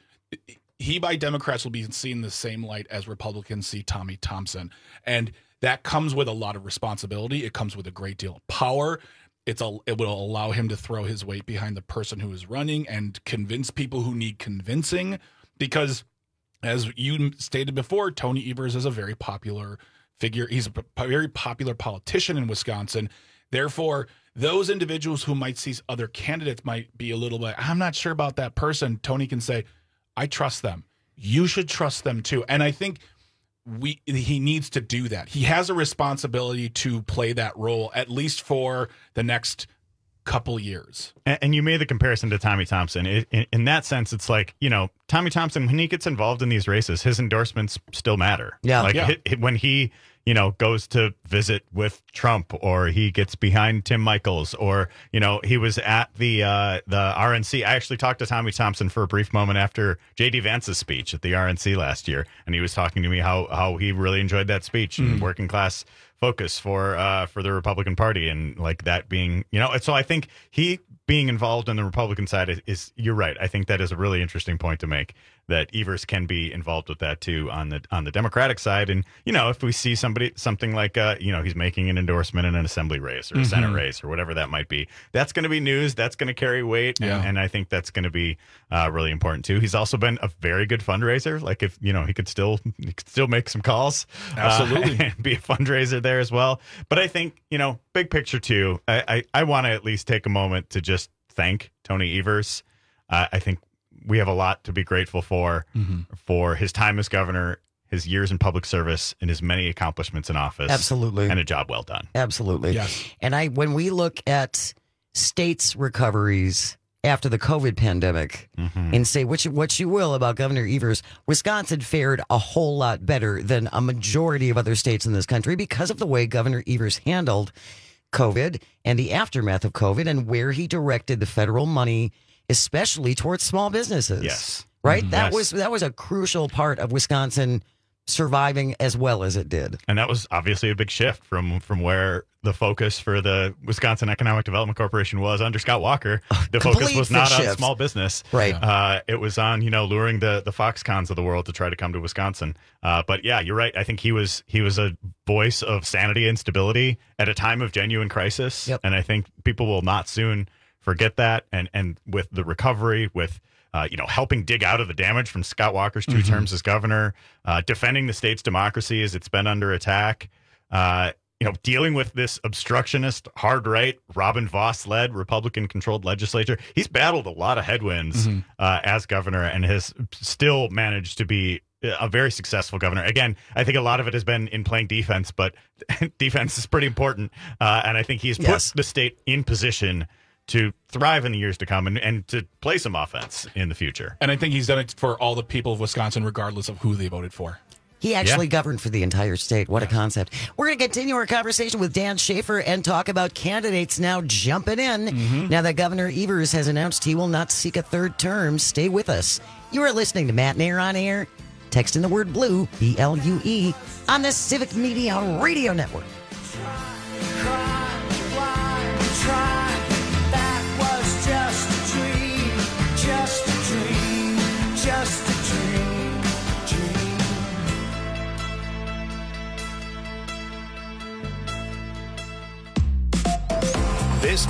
[SPEAKER 21] He by Democrats will be seen in the same light as Republicans see Tommy Thompson, and that comes with a lot of responsibility. It comes with a great deal of power. It's a, it will allow him to throw his weight behind the person who is running and convince people who need convincing, because as you stated before, Tony Evers is a very popular figure. He's a p- very popular politician in Wisconsin. Therefore, those individuals who might see other candidates might be a little bit, I'm not sure about that person. Tony can say, I trust them. You should trust them too. And I think we he needs to do that. He has a responsibility to play that role, at least for the next couple years.
[SPEAKER 4] And, and you made the comparison to Tommy Thompson. It, in, in that sense, it's like, you know, Tommy Thompson, when he gets involved in these races, his endorsements still matter.
[SPEAKER 18] Yeah.
[SPEAKER 4] Like
[SPEAKER 21] Yeah.
[SPEAKER 4] hi- hi- when he, you know, goes to visit with Trump, or he gets behind Tim Michaels, or, you know, he was at the uh, the R N C. I actually talked to Tommy Thompson for a brief moment after J D Vance's speech at the R N C last year. And he was talking to me how, how he really enjoyed that speech and
[SPEAKER 21] Mm.
[SPEAKER 4] working class focus for uh, for the Republican Party, and like that being, you know, and so I think he being involved on the Republican side is, is you're right. I think that is a really interesting point to make, that Evers can be involved with that too on the on the Democratic side. And you know, if we see somebody something like uh, you know, he's making an endorsement in an assembly race or a
[SPEAKER 21] Mhm.
[SPEAKER 4] Senate race or whatever that might be, that's going to be news. That's going to carry weight, and,
[SPEAKER 21] Yeah.
[SPEAKER 4] and I think that's going to be uh, really important too. He's also been a very good fundraiser. Like if you know, he could still he could still make some calls,
[SPEAKER 21] Absolutely.
[SPEAKER 4] uh, and be a fundraiser there as well. But I think, you know, big picture too, I I, I want to at least take a moment to just thank Tony Evers. Uh, I think we have a lot to be grateful for
[SPEAKER 21] Mhm.
[SPEAKER 4] for his time as governor, his years in public service, and his many accomplishments in office.
[SPEAKER 18] Absolutely.
[SPEAKER 4] And a job well done.
[SPEAKER 18] Absolutely.
[SPEAKER 21] Yes.
[SPEAKER 18] And I, when we look at states' recoveries after the COVID pandemic,
[SPEAKER 4] Mhm.
[SPEAKER 18] and say what you, what you will about Governor Evers, Wisconsin fared a whole lot better than a majority of other states in this country because of the way Governor Evers handled COVID and the aftermath of COVID, and where he directed the federal money, especially towards small businesses.
[SPEAKER 4] Yes.
[SPEAKER 18] Right?
[SPEAKER 4] Mhm.
[SPEAKER 18] That
[SPEAKER 4] Yes.
[SPEAKER 18] was that was a crucial part of Wisconsin surviving as well as it did.
[SPEAKER 4] And that was obviously a big shift from from where the focus for the Wisconsin Economic Development Corporation was under Scott Walker. The focus
[SPEAKER 18] complete
[SPEAKER 4] was not on
[SPEAKER 18] shift.
[SPEAKER 4] small business.
[SPEAKER 18] Right.
[SPEAKER 4] Uh, it was on, you know, luring the the Foxcons of the world to try to come to Wisconsin. Uh, but yeah, you're right. I think he was he was a voice of sanity and stability at a time of genuine crisis.
[SPEAKER 18] Yep.
[SPEAKER 4] And I think people will not soon forget that. And and with the recovery, with Uh, you know, helping dig out of the damage from Scott Walker's two
[SPEAKER 21] Mhm.
[SPEAKER 4] terms as governor, uh, defending the state's democracy as it's been under attack, uh, you know, dealing with this obstructionist, hard right, Robin Voss-led, Republican-controlled legislature. He's battled a lot of headwinds
[SPEAKER 21] Mhm.
[SPEAKER 4] uh, as governor, and has still managed to be a very successful governor. Again, I think a lot of it has been in playing defense, but defense is pretty important, uh, and I think he's put
[SPEAKER 18] Yes.
[SPEAKER 4] the state in position to thrive in the years to come, and, and to play some offense in the future.
[SPEAKER 21] And I think he's done it for all the people of Wisconsin, regardless of who they voted for.
[SPEAKER 18] He actually
[SPEAKER 4] Yeah.
[SPEAKER 18] governed for the entire state. What a concept. We're going to continue our conversation with Dan Schaefer and talk about candidates now jumping in.
[SPEAKER 21] Mm-hmm.
[SPEAKER 18] Now that Governor Evers has announced he will not seek a third term, stay with us. You are listening to Matt Nair on Air. Text in the word blue, B L U E, on the Civic Media Radio Network.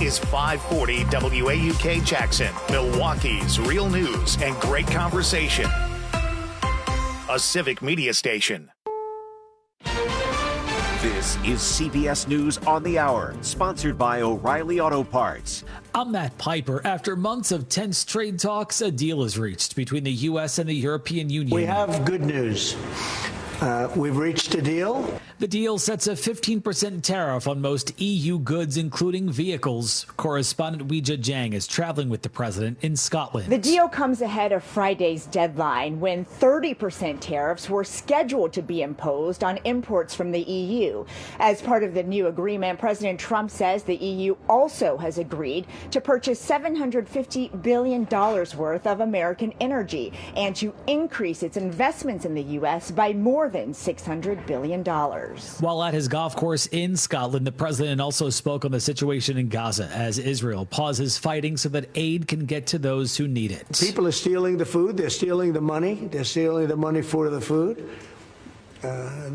[SPEAKER 1] is five forty W A U K Jackson, Milwaukee's real news and great conversation. A Civic Media station.
[SPEAKER 5] This is C B S News on the Hour, sponsored by O'Reilly Auto Parts.
[SPEAKER 2] I'm Matt Piper. After months of tense trade talks, a deal is reached between the U S and the European Union.
[SPEAKER 6] We have good news. Uh, we've reached a deal.
[SPEAKER 2] The deal sets a fifteen percent tariff on most E U goods, including vehicles. Correspondent Weijia Jiang is traveling with the president in Scotland.
[SPEAKER 3] The deal comes ahead of Friday's deadline when thirty percent tariffs were scheduled to be imposed on imports from the E U. As part of the new agreement, President Trump says the E U also has agreed to purchase seven hundred fifty billion dollars worth of American energy and to increase its investments in the U S by more than six hundred billion dollars.
[SPEAKER 2] While at his golf course in Scotland, the president also spoke on the situation in Gaza as Israel pauses fighting so that aid can get to those who need it.
[SPEAKER 6] People are stealing the food. They're stealing the money. They're stealing the money for the food. Uh,